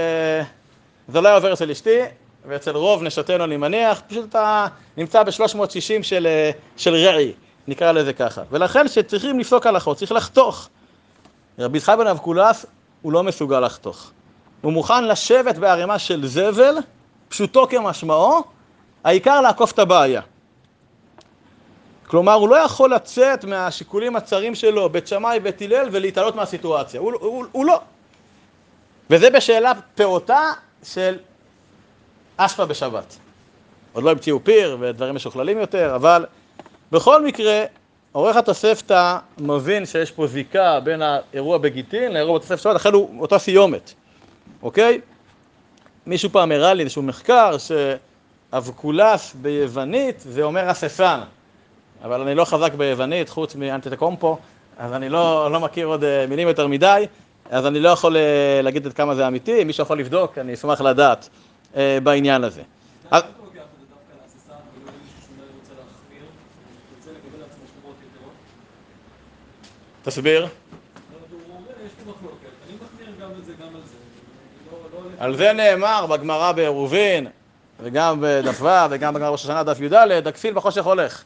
שזה לא יעובר אצל אשתי, ואצל רוב נשותינו אני מניח, פשוט אתה נמצא ב-שלוש מאות שישים של, של רעי, נקרא לזה ככה. ולכן שצריכים לפסוק הלכות, צריך לחתוך. רבי יצחק בן אבקולס הוא לא מסוגל לחתוך. הוא מוכן לשבת בערימה של זבל, פשוטו כמשמעו, העיקר לעקוף את הבעיה. כלומר, הוא לא יכול לצאת מהשיקולים הצרים שלו, בית שמאי, בית הלל, ולהתעלות מהסיטואציה. הוא, הוא, הוא לא. וזה בשאלה פעוטה של אשפה בשבת. עוד לא המציאו פיר ודברים משוכללים יותר, אבל בכל מקרה, עורך התוספתא מבין שיש פה זיקה בין האירוע בגיטין לאירוע בתוספת שבת, אחרי הוא אותה סיומת, אוקיי? מישהו פעם הראה לי איזשהו מחקר שאבקולס ביוונית זה אומר הססן, אבל אני לא חזק ביוונית חוץ מאנטיטקומפו, אז אני לא, לא מכיר עוד מילים יותר מדי, אז אני לא יכול להגיד עד כמה זה אמיתי, אם מישהו יכול לבדוק, אני אשמח לדעת בעניין הזה. אז... תסביר. על זה נאמר בגמרא בעירובין, וגם בדף ו' וגם בגמרא ראש השנה דף י"ד, הכסיל בחושך הולך.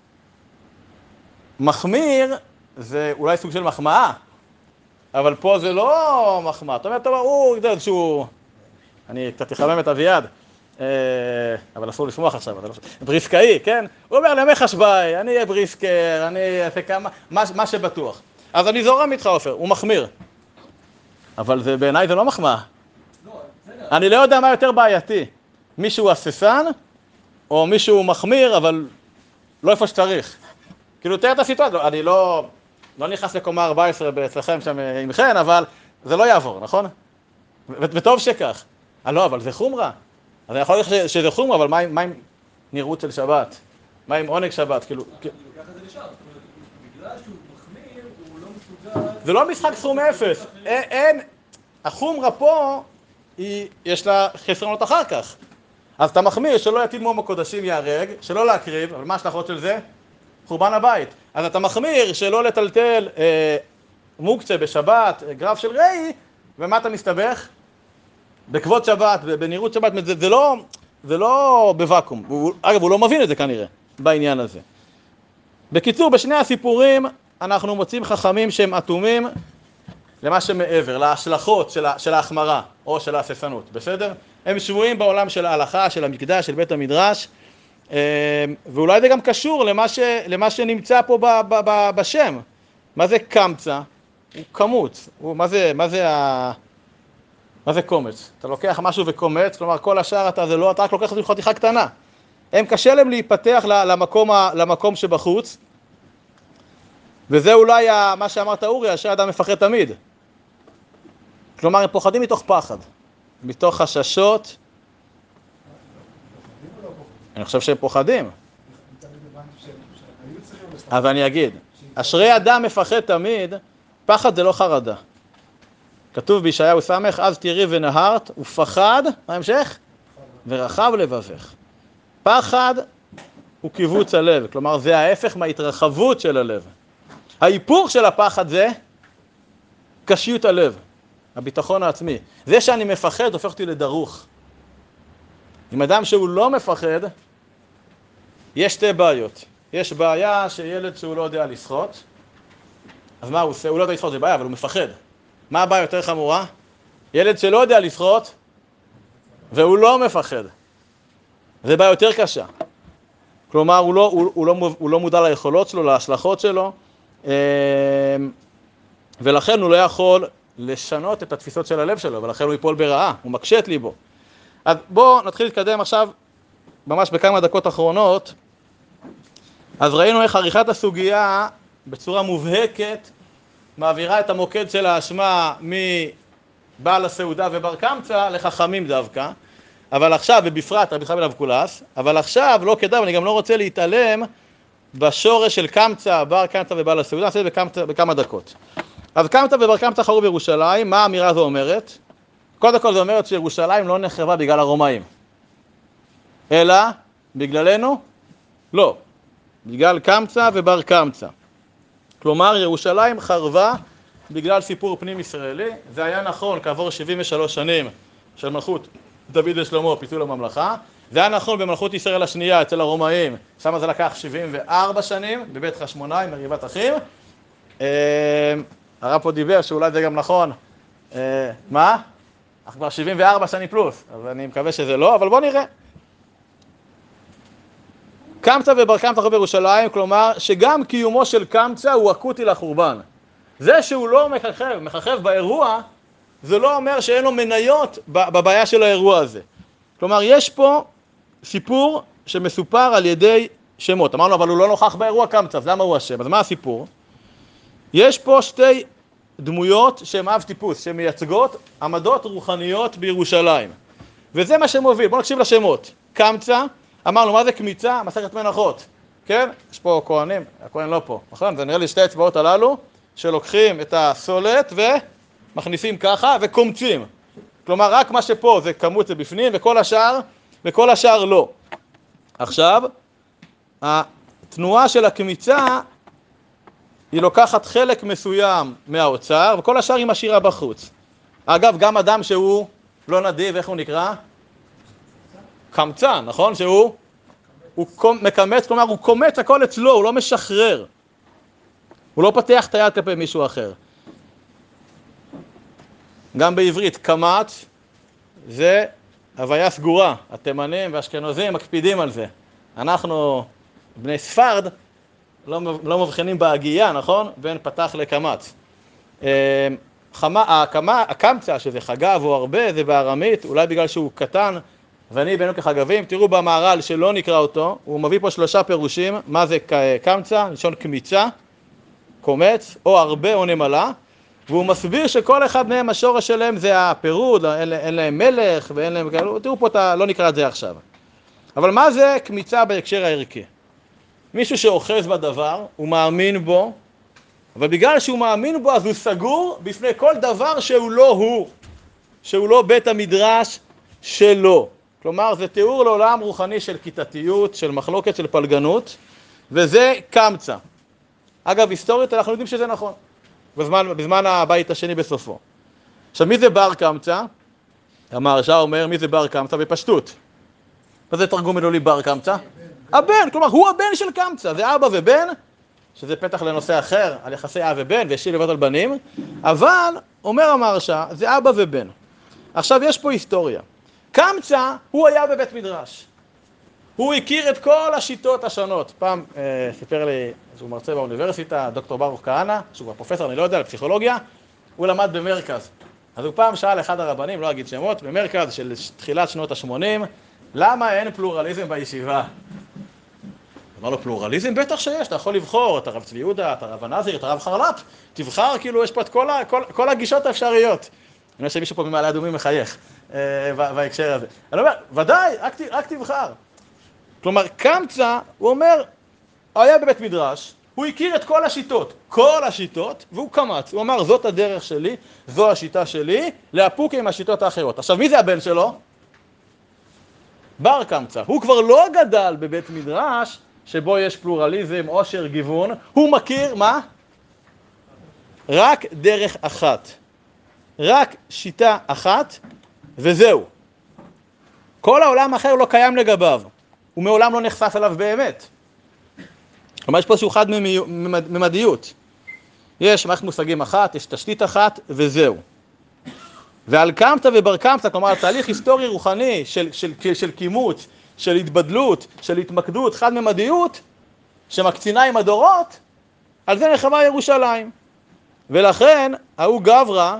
מחמיר זה אולי סוג של מחמאה, אבל פה זה לא מחמאה. זאת אומרת, הוא יודע שהוא... אני קצת אחמם את אביעד, אבל אסור לשמוח עכשיו, בריסקאי, כן? הוא אומר לימי חשבאי, אני אהיה בריסקר, אני אעשה כמה, מה שבטוח. אז אני זורם איתך עופר, הוא מחמיר. אבל זה, בעיניי זה לא מחמאה. אני לא יודע מה יותר בעייתי, מישהו הססן, או מישהו מחמיר, אבל לא איפה שצריך. כאילו, תראה את הסיטואציה, אני לא, לא נכנס לקומה ארבע עשרה אצלכם שם עם חן, אבל זה לא יעבור, נכון? וטוב שכך. אה, לא, אבל זה חומרה. אז אני יכול להגיד שזה חומרה, אבל מה עם נראות של שבת? מה עם עונג שבת? כאילו... ככה זה נשאר, זאת אומרת, בגלל שהוא מחמיר, הוא לא מסוגל... זה לא משחק סכום אפס. אין... החומרה פה, יש לה חסרונות אחר כך. אז אתה מחמיר שלא יטיל מום הקודשים יהרג, שלא להקריב, אבל מה השלכות של זה? חורבן הבית. אז אתה מחמיר שלא לטלטל אה, מוקצה בשבת, גרף של ראי, ומה אתה מסתבך? בכבוד שבת, בנראות שבת, זה, זה לא, זה לא בוואקום. הוא, אגב, הוא לא מבין את זה כנראה, בעניין הזה. בקיצור, בשני הסיפורים אנחנו מוצאים חכמים שהם אטומים למה שמעבר, להשלכות של, של ההחמרה או של ההססנות, בסדר? הם שבויים בעולם של ההלכה, של המקדש, של בית המדרש, ואולי זה גם קשור למה, ש, למה שנמצא פה ב, ב, ב, בשם. מה זה קמצא? הוא כמות. הוא, מה זה, מה זה ה... מה זה קומץ? אתה לוקח משהו וקומץ, כלומר כל השאר אתה זה לא, אתה רק לוקח את זה חתיכה קטנה. הם קשה להם להיפתח למקום, למקום שבחוץ, וזה אולי מה שאמרת אורי, שהאדם מפחד תמיד. כלומר הם פוחדים מתוך פחד, מתוך חששות. אני חושב שהם פוחדים. אז אני אגיד, אשרי אדם מפחד תמיד, פחד זה לא חרדה. כתוב בישעיהו סמך, אז תראי ונהרת, ופחד, מה המשך? ורחב לבבך. פחד הוא קיבוץ הלב, כלומר זה ההפך מההתרחבות של הלב. ההיפוך של הפחד זה קשיות הלב, הביטחון העצמי. זה שאני מפחד הופך אותי לדרוך. עם אדם שהוא לא מפחד, יש שתי בעיות. יש בעיה שילד שהוא לא יודע לשחות, אז מה הוא עושה? הוא לא יודע לשחות, זה בעיה, אבל הוא מפחד. מה הבעיה יותר חמורה? ילד שלא יודע לשחות, והוא לא מפחד. זה בעיה יותר קשה. כלומר, הוא לא, הוא, הוא לא, הוא לא מודע ליכולות שלו, להשלכות שלו, ולכן הוא לא יכול לשנות את התפיסות של הלב שלו, ולכן הוא ייפול ברעה, הוא מקשה את ליבו. אז בואו נתחיל להתקדם עכשיו, ממש בכמה דקות אחרונות. אז ראינו איך עריכת הסוגיה בצורה מובהקת מעבירה את המוקד של האשמה מבעל הסעודה ובר קמצא לחכמים דווקא, אבל עכשיו, ובפרט רבי יצחק בן אבקולס, אבל עכשיו לא כדאי, ואני גם לא רוצה להתעלם בשורש של קמצא, בר קמצא ובעל הסעודה, נעשה את זה בכמה דקות. אז קמצא ובר קמצא חרו בירושלים, מה האמירה הזו אומרת? קודם כל זה אומרת שירושלים לא נחרבה בגלל הרומאים, אלא בגללנו? לא, בגלל קמצא ובר קמצא. כלומר, ירושלים חרבה בגלל סיפור פנים ישראלי. זה היה נכון כעבור שבעים ושלוש שנים של מלכות דוד ושלמה, פיצול הממלכה. זה היה נכון במלכות ישראל השנייה אצל הרומאים, שם זה לקח שבעים וארבע שנים, בבית חשמונאי, מריבת אחים. הרב פה דיבר שאולי זה גם נכון. מה? אנחנו כבר שבעים וארבע שנים פלוס, אז אני מקווה שזה לא, אבל בואו נראה. קמצא ובר קמצא חרו בירושלים, כלומר שגם קיומו של קמצא הוא אקוטי לחורבן. זה שהוא לא מככב, מככב באירוע, זה לא אומר שאין לו מניות בבעיה של האירוע הזה. כלומר, יש פה סיפור שמסופר על ידי שמות. אמרנו, אבל הוא לא נוכח באירוע קמצא, אז למה הוא השם? אז מה הסיפור? יש פה שתי דמויות שהן אב טיפוס, שמייצגות עמדות רוחניות בירושלים. וזה מה שמוביל. בואו נקשיב לשמות. קמצא, אמרנו, מה זה קמיצה? מסכת מנחות. כן? יש פה כהנים, הכהן לא פה. נכון? זה נראה לי שתי אצבעות הללו, שלוקחים את הסולת ומכניסים ככה וקומצים. כלומר, רק מה שפה זה כמות זה בפנים, וכל השאר, וכל השאר לא. עכשיו, התנועה של הקמיצה היא לוקחת חלק מסוים מהאוצר, וכל השאר היא משאירה בחוץ. אגב, גם אדם שהוא לא נדיב, איך הוא נקרא? קמצן, נכון? שהוא הוא מקמץ, כלומר הוא קומץ הכל אצלו, הוא לא משחרר. הוא לא פתח את היד כלפי מישהו אחר. גם בעברית, קמץ זה הוויה סגורה. התימנים והאשכנזים מקפידים על זה. אנחנו, בני ספרד, לא, לא מבחינים בהגייה, נכון? בין פתח לקמץ. הקמצא, שזה חגב או הרבה, זה בארמית, אולי בגלל שהוא קטן, ואני בינו כחגבים. תראו במהר"ל שלא נקרא אותו, הוא מביא פה שלושה פירושים, מה זה קמצא, לשון קמיצה, קומץ, או הרבה או נמלה, והוא מסביר שכל אחד מהם, השורש שלהם זה הפירוד, אין, אין להם מלך ואין להם כאלו, תראו פה, אתה, לא נקרא את זה עכשיו. אבל מה זה קמיצה בהקשר הערכי? מישהו שאוחז בדבר, הוא מאמין בו, אבל בגלל שהוא מאמין בו, אז הוא סגור בפני כל דבר שהוא לא הוא, שהוא לא בית המדרש שלו. כלומר, זה תיאור לעולם רוחני של כיתתיות, של מחלוקת, של פלגנות, וזה קמצא. אגב, היסטורית אנחנו יודעים שזה נכון, בזמן, בזמן הבית השני בסופו. עכשיו, מי זה בר קמצא? המהרש"א אומר, מי זה בר קמצא? בפשטות. מה זה תרגום מילולי בר קמצא? הבן, כלומר, הוא הבן של קמצא, זה אבא ובן, שזה פתח לנושא אחר, על יחסי אב ובן, והשיל לבד על בנים, אבל, אומר המהרש"א, זה אבא ובן. עכשיו, יש פה היסטוריה. קמצא, הוא היה בבית מדרש. הוא הכיר את כל השיטות השונות. פעם אה, סיפר לי, שהוא מרצה באוניברסיטה, דוקטור ברוך כהנא, שהוא הפרופסור, אני לא יודע, לפסיכולוגיה, הוא למד במרכז. אז הוא פעם שאל אחד הרבנים, לא אגיד שמות, במרכז של תחילת שנות ה-שמונים, למה אין פלורליזם בישיבה? אמר לו, פלורליזם? בטח שיש, אתה יכול לבחור את הרב צבי יהודה, את הרב הנזיר, את הרב חרל"פ, תבחר, כאילו יש פה את כל, ה, כל, כל הגישות האפשריות. אני חושב שמישהו פה ממעלה אדומים מחייך אה, בהקשר הזה. אני אומר, ודאי, רק, רק תבחר. כלומר, קמצא, הוא אומר, הוא היה בבית מדרש, הוא הכיר את כל השיטות, כל השיטות, והוא קמץ. הוא אמר, זאת הדרך שלי, זו השיטה שלי, להפוק עם השיטות האחרות. עכשיו, מי זה הבן שלו? בר קמצא. הוא כבר לא גדל בבית מדרש שבו יש פלורליזם, עושר, גיוון, הוא מכיר מה? רק דרך אחת. רק שיטה אחת, וזהו. כל העולם האחר לא קיים לגביו. הוא מעולם לא נחשף אליו באמת. כלומר, יש פה איזשהו חד ממדיות. יש מערכת מושגים אחת, יש תשתית אחת, וזהו. ועל קמצא ובר קמצא, כלומר, תהליך היסטורי רוחני של, של, של קימוץ, של התבדלות, של התמקדות, חד ממדיות, שמקצינה עם הדורות, על זה נחרבה ירושלים. ולכן, ההוא גברא,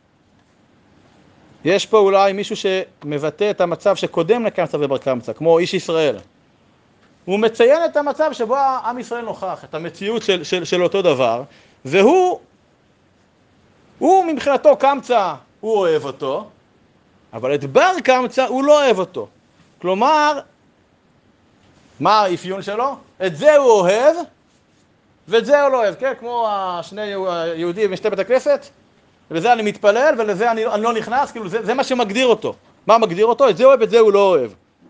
יש פה אולי מישהו שמבטא את המצב שקודם לקמצא ובר קמצא, כמו איש ישראל. הוא מציין את המצב שבו עם ישראל נוכח, את המציאות של, של, של אותו דבר, והוא, הוא מבחינתו קמצא, הוא אוהב אותו, אבל את בר קמצא הוא לא אוהב אותו. כלומר, מה האפיון שלו? את זה הוא אוהב, ואת זה הוא לא אוהב, כן? כמו השני היהודים משתי בית הכנסת, ולזה אני מתפלל, ולזה אני, אני לא נכנס, כאילו זה, זה מה שמגדיר אותו. מה מגדיר אותו? את זה הוא אוהב, את זה הוא לא אוהב.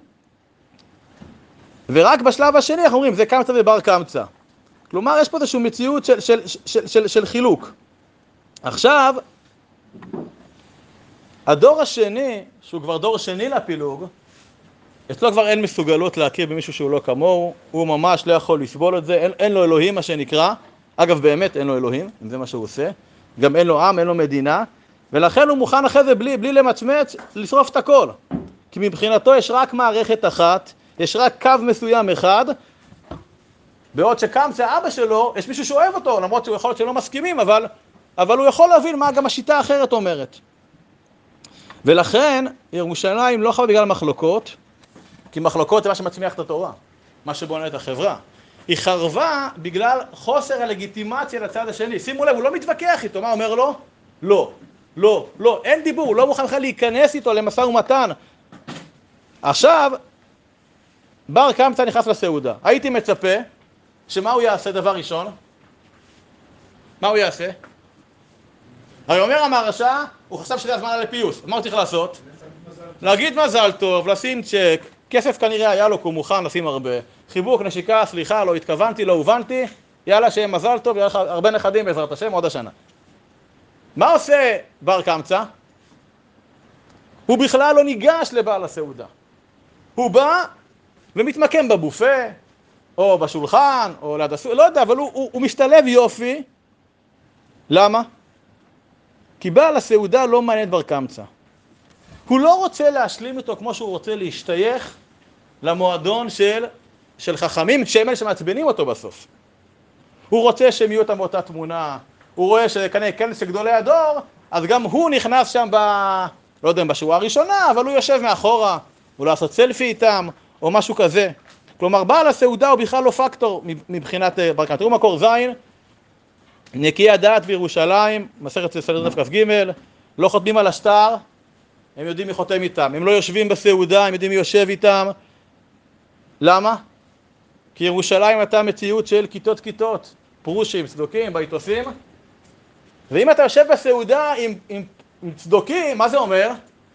ורק בשלב השני אנחנו אומרים, זה קמצא ובר קמצא. כלומר, יש פה איזושהי מציאות של, של, של, של, של חילוק. עכשיו, הדור השני, שהוא כבר דור שני לפילוג, אצלו כבר אין מסוגלות להכיר במישהו שהוא לא כמוהו, הוא ממש לא יכול לסבול את זה, אין, אין לו אלוהים מה שנקרא, אגב באמת אין לו אלוהים, אם זה מה שהוא עושה, גם אין לו עם, אין לו מדינה, ולכן הוא מוכן אחרי זה בלי, בלי למצמץ לשרוף את הכל, כי מבחינתו יש רק מערכת אחת, יש רק קו מסוים אחד, בעוד שקמצא אבא שלו, יש מישהו שאוהב אותו, למרות שהוא יכול להיות שלא מסכימים, אבל, אבל הוא יכול להבין מה גם השיטה האחרת אומרת. ולכן ירושלים לא חווה בגלל מחלוקות, כי מחלוקות זה מה שמצמיח את התורה, מה שבונה את החברה. היא חרבה בגלל חוסר הלגיטימציה לצד השני. שימו לב, הוא לא מתווכח איתו, מה אומר לו? לא, לא, לא, אין דיבור, הוא לא מוכן לך להיכנס איתו למשא ומתן. עכשיו, בר קמצא נכנס לסעודה. הייתי מצפה שמה הוא יעשה דבר ראשון? מה הוא יעשה? הרי אומר המהרש"א, הוא חשב שזה הזמן לפיוס. מה הוא צריך לעשות? להגיד מזל טוב, לשים צ'ק, כסף כנראה היה לו, כי הוא מוכן לשים הרבה. חיבוק, נשיקה, סליחה, לא התכוונתי, לא הובנתי, יאללה שיהיה מזל טוב, יהיה לך הרבה נכדים בעזרת השם עוד השנה. מה עושה בר קמצא? הוא בכלל לא ניגש לבעל הסעודה. הוא בא ומתמקם בבופה, או בשולחן, או ליד הסעודה, לא יודע, אבל הוא, הוא, הוא משתלב יופי. למה? כי בעל הסעודה לא מעניין בר קמצא. הוא לא רוצה להשלים איתו כמו שהוא רוצה להשתייך למועדון של, של חכמים, שהם אלה שמעצבנים אותו בסוף. הוא רוצה שהם יהיו אותם באותה תמונה, הוא רואה שכנראה כנס של גדולי הדור, אז גם הוא נכנס שם ב... לא יודע אם בשורה הראשונה, אבל הוא יושב מאחורה, הוא לא לעשות סלפי איתם, או משהו כזה. כלומר, בעל הסעודה הוא בכלל לא פקטור מבחינת בר קמצא. תראו מקור זין, נקי הדעת בירושלים, מסכת סדר דף כ"ג, לא חותמים על השטר, הם יודעים מי חותם איתם. הם לא יושבים בסעודה, הם יודעים מי יושב איתם. למה? כי ירושלים הייתה מציאות של כיתות כיתות, פרושים, צדוקים, ביתוסים. ואם אתה יושב בסעודה עם, עם, עם צדוקים, מה זה אומר?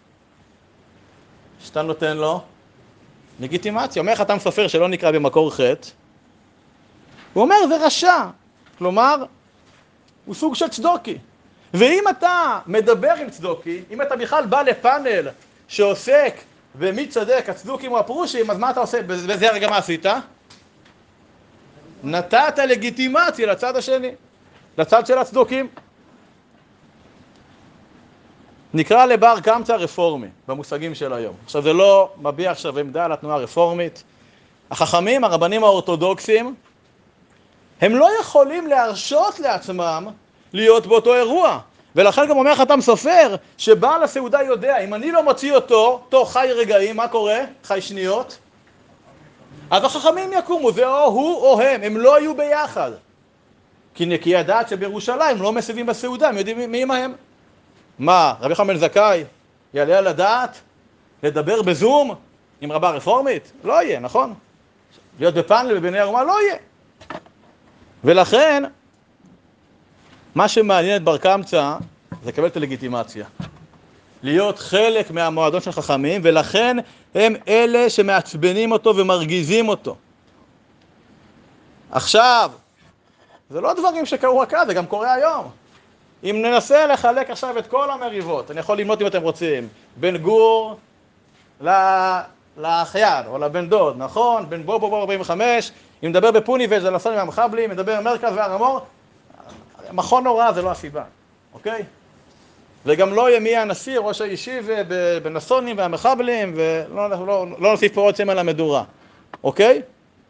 שאתה נותן לו לגיטימציה. אומר חתם סופר שלא נקרא במקור חטא. הוא אומר, זה רשע. כלומר, הוא סוג של צדוקי. ואם אתה מדבר עם צדוקי, אם אתה בכלל בא לפאנל שעוסק במי צדק, הצדוקים או הפרושים, אז מה אתה עושה? בזה הרגע מה עשית? נתת לגיטימציה לצד השני, לצד של הצדוקים. נקרא לבר קמצא רפורמי, במושגים של היום. עכשיו זה לא מביע עכשיו עמדה על התנועה הרפורמית. החכמים, הרבנים האורתודוקסים, הם לא יכולים להרשות לעצמם להיות באותו אירוע. ולכן גם אומר חתם סופר, שבעל הסעודה יודע, אם אני לא מוציא אותו, תוך חי רגעים, מה קורה? חי שניות. אז החכמים יקומו, זה או הוא או הם, הם לא יהיו ביחד. כי נקי הדעת שבירושלים לא מסביבים בסעודה, הם יודעים מי מהם. מה, רבי חנן בן זכאי יעלה על הדעת לדבר בזום עם רבה רפורמית? לא יהיה, נכון? להיות בפאנל בבני האומה? לא יהיה. ולכן, מה שמעניין את בר קמצא זה לקבל את הלגיטימציה. להיות חלק מהמועדון של חכמים, ולכן הם אלה שמעצבנים אותו ומרגיזים אותו. עכשיו, זה לא דברים שקרו רק אז, זה גם קורה היום. אם ננסה לחלק עכשיו את כל המריבות, אני יכול למנות אם אתם רוצים, בין גור לאחיין או לבן דוד, נכון? בין בובו בובו ארבעים וחמש, אם מדבר בפוני וזה לסון עם המחבלים, אם מדבר במרכז והר המור, מכון נורא זה לא הסיבה, אוקיי? וגם לא יהיה מי הנשיא, ראש הישיב בנסונים והמחבלים, ולא לא, לא, לא נוסיף פה עוד שם על המדורה, אוקיי?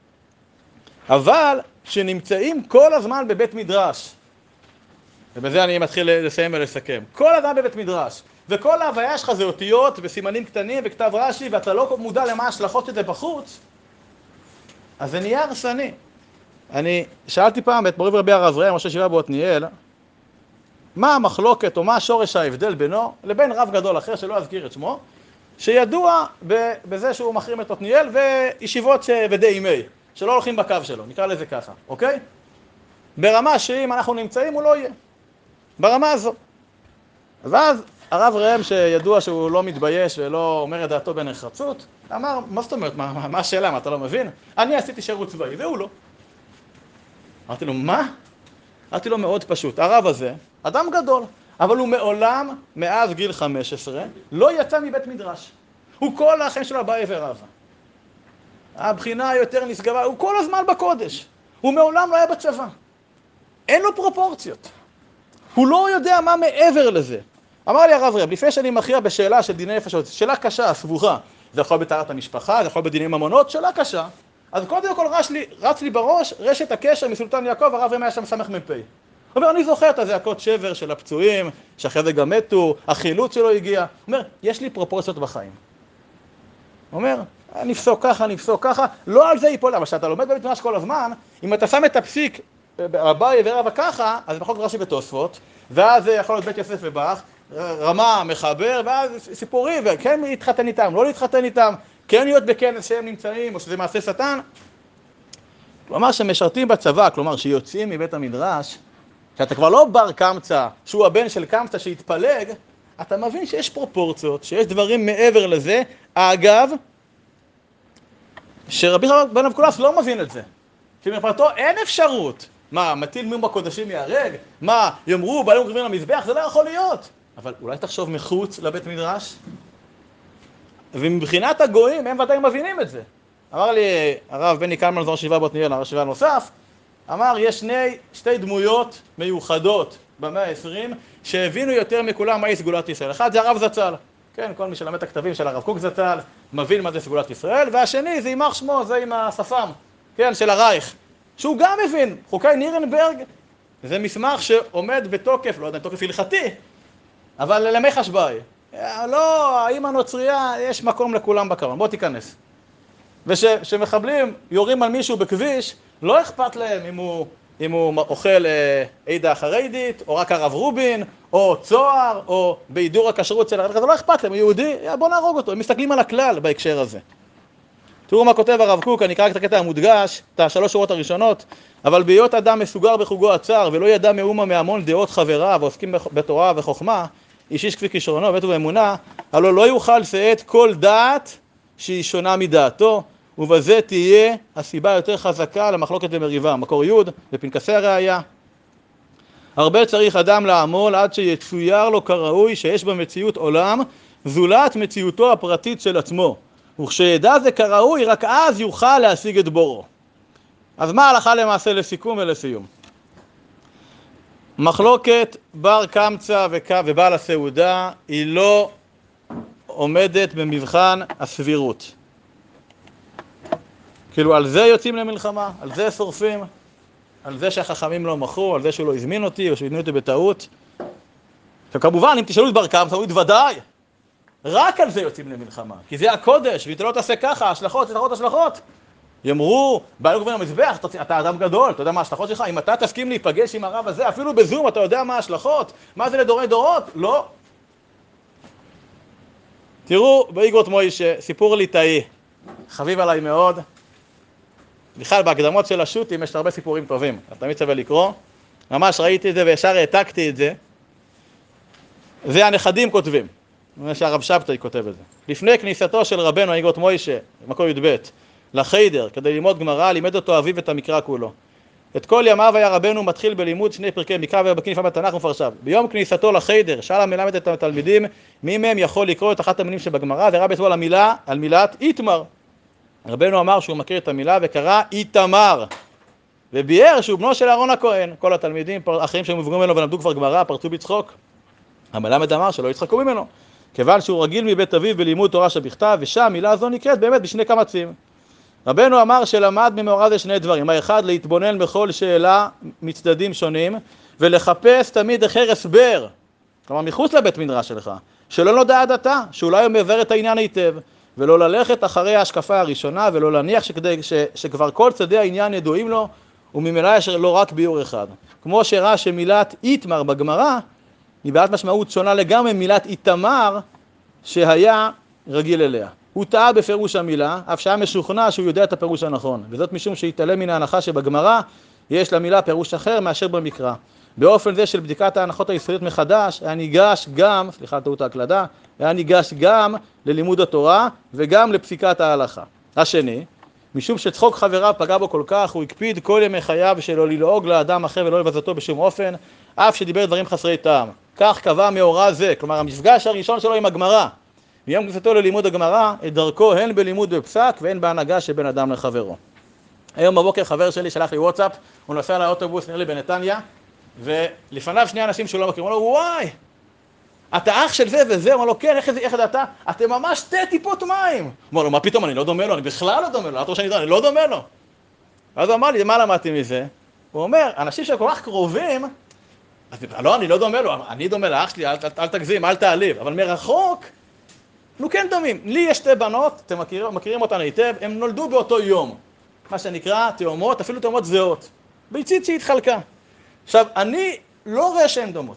אבל שנמצאים כל הזמן בבית מדרש, ובזה אני מתחיל לסיים ולסכם, כל הזמן בבית מדרש, וכל ההוויה שלך זה אותיות וסימנים קטנים וכתב רש"י, ואתה לא מודע למה ההשלכות של זה בחוץ, אז זה נהיה הרסני. אני שאלתי פעם את מורי ורבי הרב ראם, ראש הישיבה בעתניאל, מה המחלוקת או מה שורש ההבדל בינו לבין רב גדול אחר שלא אזכיר את שמו, שידוע בזה שהוא מחרים את עתניאל וישיבות ודאימי, שלא הולכים בקו שלו, נקרא לזה ככה, אוקיי? ברמה שאם אנחנו נמצאים הוא לא יהיה, ברמה הזו. ואז הרב ראם שידוע שהוא לא מתבייש ולא אומר את דעתו בנחרצות, אמר, מה זאת אומרת, מה, מה השאלה, מה אתה לא מבין? אני עשיתי שירות צבאי והוא לא. אמרתי לו, מה? אמרתי לו מאוד פשוט, הרב הזה, אדם גדול, אבל הוא מעולם, מאז גיל חמש עשרה, לא יצא מבית מדרש. הוא כל האחים שלו אביי ורבא. הבחינה היותר נשגבה, הוא כל הזמן בקודש. הוא מעולם לא היה בצבא. אין לו פרופורציות. הוא לא יודע מה מעבר לזה. אמר לי הרב רב, לפני שאני מכריע בשאלה של דיני נפשות, שאלה קשה, סבוכה, זה יכול בטהרת המשפחה, זה יכול בדיני ממונות, שאלה קשה. אז קודם כל רץ לי, רץ לי בראש רשת הקשר מסולטן יעקב, הרב רב היה שם סמך מ"פ. הוא אומר, אני זוכר את הזעקות שבר של הפצועים, שאחרי זה גם מתו, החילוץ שלו הגיע. הוא אומר, יש לי פרופורציות בחיים. הוא אומר, נפסוק ככה, נפסוק ככה, לא על זה ייפול, אבל כשאתה לומד בבית מדרש כל הזמן, אם אתה שם את הפסיק, אביי ורבא ככה, אז זה מחלוקת רש"י ותוספות, ואז זה יכול להיות בית יוסף ובח, רמה, מחבר, ואז סיפורים, וכן להתחתן איתם, לא להתחתן איתם, כן להיות בכנס שהם נמצאים, או שזה מעשה שטן. כלומר, שמשרתים בצבא, כלומר, שיוצאים מבית המדרש, שאתה כבר לא בר קמצא, שהוא הבן של קמצא שהתפלג, אתה מבין שיש פרופורציות, שיש דברים מעבר לזה. אגב, שרבי בן אבקולס לא מבין את זה. שמבחינתו אין אפשרות. מה, מטיל מום בקודשים יהרג? מה, יאמרו, בעלים קריבים למזבח? זה לא יכול להיות. אבל אולי תחשוב מחוץ לבית מדרש? ומבחינת הגויים, הם ודאי מבינים את זה. אמר לי הרב בני קלמן, זו ישיבה בעתניאל, הרב ישיבה נוסף, אמר, יש שני, שתי דמויות מיוחדות במאה ה-עשרים, שהבינו יותר מכולם מהי סגולת ישראל. אחד זה הרב זצ"ל. כן, כל מי שלמד את הכתבים של הרב קוק זצ"ל, מבין מה זה סגולת ישראל, והשני זה יימח שמו, זה עם השפם, כן, של הרייך, שהוא גם מבין, חוקי נירנברג, זה מסמך שעומד בתוקף, לא יודע, תוקף הלכתי, אבל למי חשבאי. לא, האמא הנוצריה, יש מקום לכולם בקרון, בוא תיכנס. ושמחבלים יורים על מישהו בכביש, לא אכפת להם אם הוא, אם הוא אוכל אה, עידה חרדית, או רק הרב רובין, או צוהר, או בהידור הכשרות של הרב, זה לא אכפת להם, הוא יהודי, בוא נהרוג אותו. הם מסתכלים על הכלל בהקשר הזה. תראו מה כותב הרב קוק, אני אקרא את הקטע המודגש, את השלוש שורות הראשונות, אבל בהיות אדם מסוגר בחוגו הצר, ולא ידע מאומה מהמון דעות חבריו, ועוסקים בתורה וחוכמה, איש איש כפי כישרונו, בית ובאמונה, הלא לא יוכל לשאת כל דעת שהיא שונה מדעתו, ובזה תהיה הסיבה יותר חזקה למחלוקת ומריבה. מקור י' בפנקסי הראיה. הרבה צריך אדם לעמול עד שיצויר לו כראוי שיש במציאות עולם, זולת מציאותו הפרטית של עצמו. וכשידע זה כראוי, רק אז יוכל להשיג את בורו. אז מה הלכה למעשה לסיכום ולסיום? מחלוקת בר קמצא ובעל הסעודה היא לא עומדת במבחן הסבירות. כאילו על זה יוצאים למלחמה, על זה שורפים, על זה שהחכמים לא מכרו, על זה שהוא לא הזמין אותי או שהוא הזמין אותי בטעות. וכמובן אם תשאלו את בר קמצא הוא יתוודאי, רק על זה יוצאים למלחמה, כי זה הקודש, ואתה לא תעשה ככה, השלכות, השלכות, השלכות. יאמרו, בעלים קריבים למזבח, אתה, אתה אדם גדול, אתה יודע מה ההשלכות שלך? אם אתה תסכים להיפגש עם הרב הזה, אפילו בזום, אתה יודע מה ההשלכות? מה זה לדורי דורות? לא. תראו, באיגרות מוישה, סיפור ליטאי, חביב עליי מאוד. בכלל, בהקדמות של השו"תים יש הרבה סיפורים טובים, אתה תמיד שווה לקרוא. ממש ראיתי את זה וישר העתקתי את זה. זה הנכדים כותבים, שהרב שבתאי כותב את זה. לפני כניסתו של רבנו איגרות מוישה, מקור י"ב, לחיידר, כדי ללמוד גמרא, לימד אותו אביו את המקרא כולו. את כל ימיו היה רבנו מתחיל בלימוד שני פרקי מקרא ובקיא נפלא בתנ"ך ומפרשיו. ביום כניסתו לחדר שאל המלמד את התלמידים מי מהם יכול לקרוא את אחת המילים שבגמרא, ורב אתמול על המילה, על מילת איתמר. רבנו אמר שהוא מכיר את המילה וקרא איתמר, וביאר שהוא בנו של אהרון הכהן. כל התלמידים האחרים שהם מבוגרים ממנו ולמדו כבר גמרא פרצו בצחוק. המלמד אמר שלא יצחקו ממנו, כיוון שהוא רגיל מבית אביו בלימוד תורה שבכתב, ושם מילה זו נקראת באמת בשני קמצים. רבנו אמר שלמד ממאורע זה שני דברים: האחד, להתבונן בכל שאלה מצדדים שונים ולחפש תמיד אחר הסבר, כלומר מחוץ לבית מדרש שלך, שלא נודע עד עתה, שאולי הוא מבאר את העניין היטב, ולא ללכת אחרי ההשקפה הראשונה ולא להניח שכדי, ש, שכבר כל צדי העניין ידועים לו, וממילא יש לא רק ביור אחד. כמו שראה שמילת איתמר בגמרא היא בעלת משמעות שונה לגמרי מילת איתמר שהיה רגיל אליה. הוא טעה בפירוש המילה, אף שהיה משוכנע שהוא יודע את הפירוש הנכון, וזאת משום שהתעלם מן ההנחה שבגמרא יש למילה פירוש אחר מאשר במקרא. באופן זה של בדיקת ההנחות היסודיות מחדש, היה ניגש גם, סליחה טעות ההקלדה, היה ניגש גם ללימוד התורה וגם לפסיקת ההלכה. השני, משום שצחוק חבריו פגע בו כל כך, הוא הקפיד כל ימי חייו שלא ללעוג לאדם אחר ולא לבזותו בשום אופן, אף שדיבר דברים חסרי טעם. כך קבע מאורע זה, כלומר המפגש הראשון שלו עם הגמרא. מיום כניסתו ללימוד הגמרא, את דרכו הן בלימוד בפסק והן בהנהגה שבין אדם לחברו. היום בבוקר חבר שלי שלח לי וואטסאפ, הוא נוסע לאוטובוס נראה לי בנתניה, ולפניו שני אנשים שהוא לא מכיר, הוא אומר לו, וואי, אתה אח של זה וזה, הוא אומר לו, כן, איך, איך אתה? אתם ממש שתי טיפות מים. הוא אומר לו, מה פתאום, אני לא דומה לו, אני בכלל לא דומה לו, אתה רוצה שאני דומה, אני לא דומה לו. אז הוא אמר לי, מה למדתי מזה? הוא אומר, אנשים שכל כך קרובים, אז, לא, אני לא דומה לו, אני דומה לאח שלי, אל, אל, אל תגזים, אל תעליב, אבל מרחוק, נו כן דומים. לי יש שתי בנות, אתם מכיר, מכירים אותן היטב, הם נולדו באותו יום, מה שנקרא תאומות, אפילו תאומות זהות, ביצית שהתחלקה. עכשיו, אני לא רואה שהן דומות,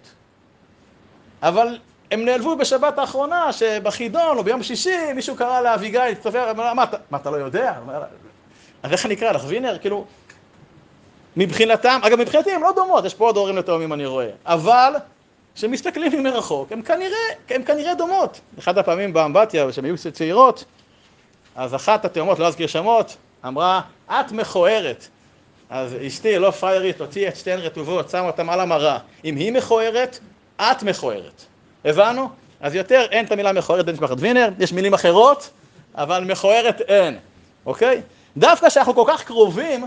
אבל הם נעלבו בשבת האחרונה, שבחידון או ביום שישי, מישהו קרא לאביגיל, צופר, מה, מה, מה אתה לא יודע? אז איך נקרא לך, וינר? כאילו, מבחינתם, אגב, מבחינתי הם לא דומות, יש פה עוד הורים לתאומים אני רואה, אבל כשמסתכלים ממרחוק, הם כנראה, הם כנראה דומות. אחד הפעמים באמבטיה, כשהם היו צעירות, אז אחת התאומות, לא אזכיר שמות, אמרה, את מכוערת. אז אשתי, לא פריירית, הוציאה את שתיהן רטובות, שמה אותם על המראה. אם היא מכוערת, את מכוערת. הבנו? אז יותר אין את המילה מכוערת בין משפחת וינר, יש מילים אחרות, אבל מכוערת אין. אוקיי? דווקא שאנחנו כל כך קרובים,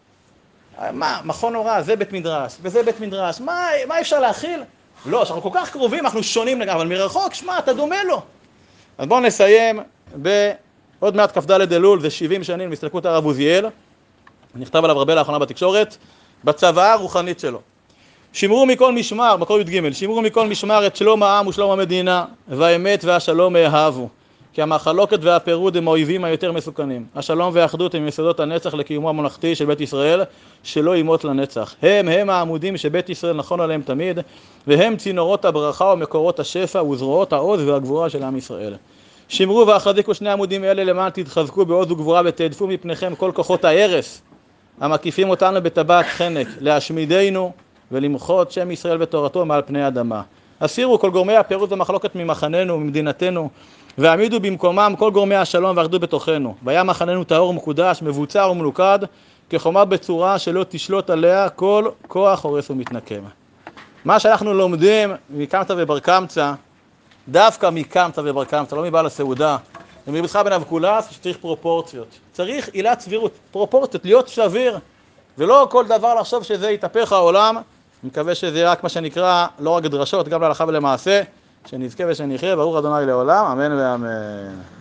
מה, מכון הוראה, זה בית מדרש, וזה בית מדרש, מה, מה אפשר להכיל? לא, שאנחנו כל כך קרובים, אנחנו שונים לגמרי, אבל מרחוק, שמע, אתה דומה לו. אז בואו נסיים בעוד מעט כ"ד אלול, זה שבעים שנים מסתלקות הרב עוזיאל, נכתב עליו הרבה לאחרונה בתקשורת, בצוואה הרוחנית שלו. שמרו מכל משמר, מקור י"ג, שמרו מכל משמר את שלום העם ושלום המדינה, והאמת והשלום יאהבו. כי המחלוקת והפירוד הם האויבים היותר מסוכנים. השלום והאחדות הם יסודות הנצח לקיומו הממלכתי של בית ישראל, שלא ימות לנצח. הם הם העמודים שבית ישראל נכון עליהם תמיד, והם צינורות הברכה ומקורות השפע וזרועות העוז והגבורה של עם ישראל. שמרו והחזיקו שני עמודים אלה למען תתחזקו בעוז וגבורה ותהדפו מפניכם כל כוחות ההרס, המקיפים אותנו בטבעת חנק, להשמידנו ולמחות שם ישראל ותורתו מעל פני האדמה. הסירו כל גורמי הפירוד והמחלוקת ממחננו וממדינתנו, והעמידו במקומם כל גורמי השלום ואחדות בתוכנו. והיה מחננו טהור ומקודש, מבוצר ומלוכד, כחומה בצורה שלא תשלוט עליה כל כוח הורס ומתנקם. מה שאנחנו לומדים מקמצא ובר קמצא, דווקא מקמצא ובר קמצא, לא מבעל הסעודה, ומרבי יצחק בן אבקולס, שצריך פרופורציות. צריך עילת סבירות, פרופורציות, להיות שביר, ולא כל דבר לחשוב שזה יתהפך העולם. אני מקווה שזה רק מה שנקרא, לא רק דרשות, גם להלכה ולמעשה, שנזכה ושנחיה, ברוך ה' לעולם, אמן ואמן.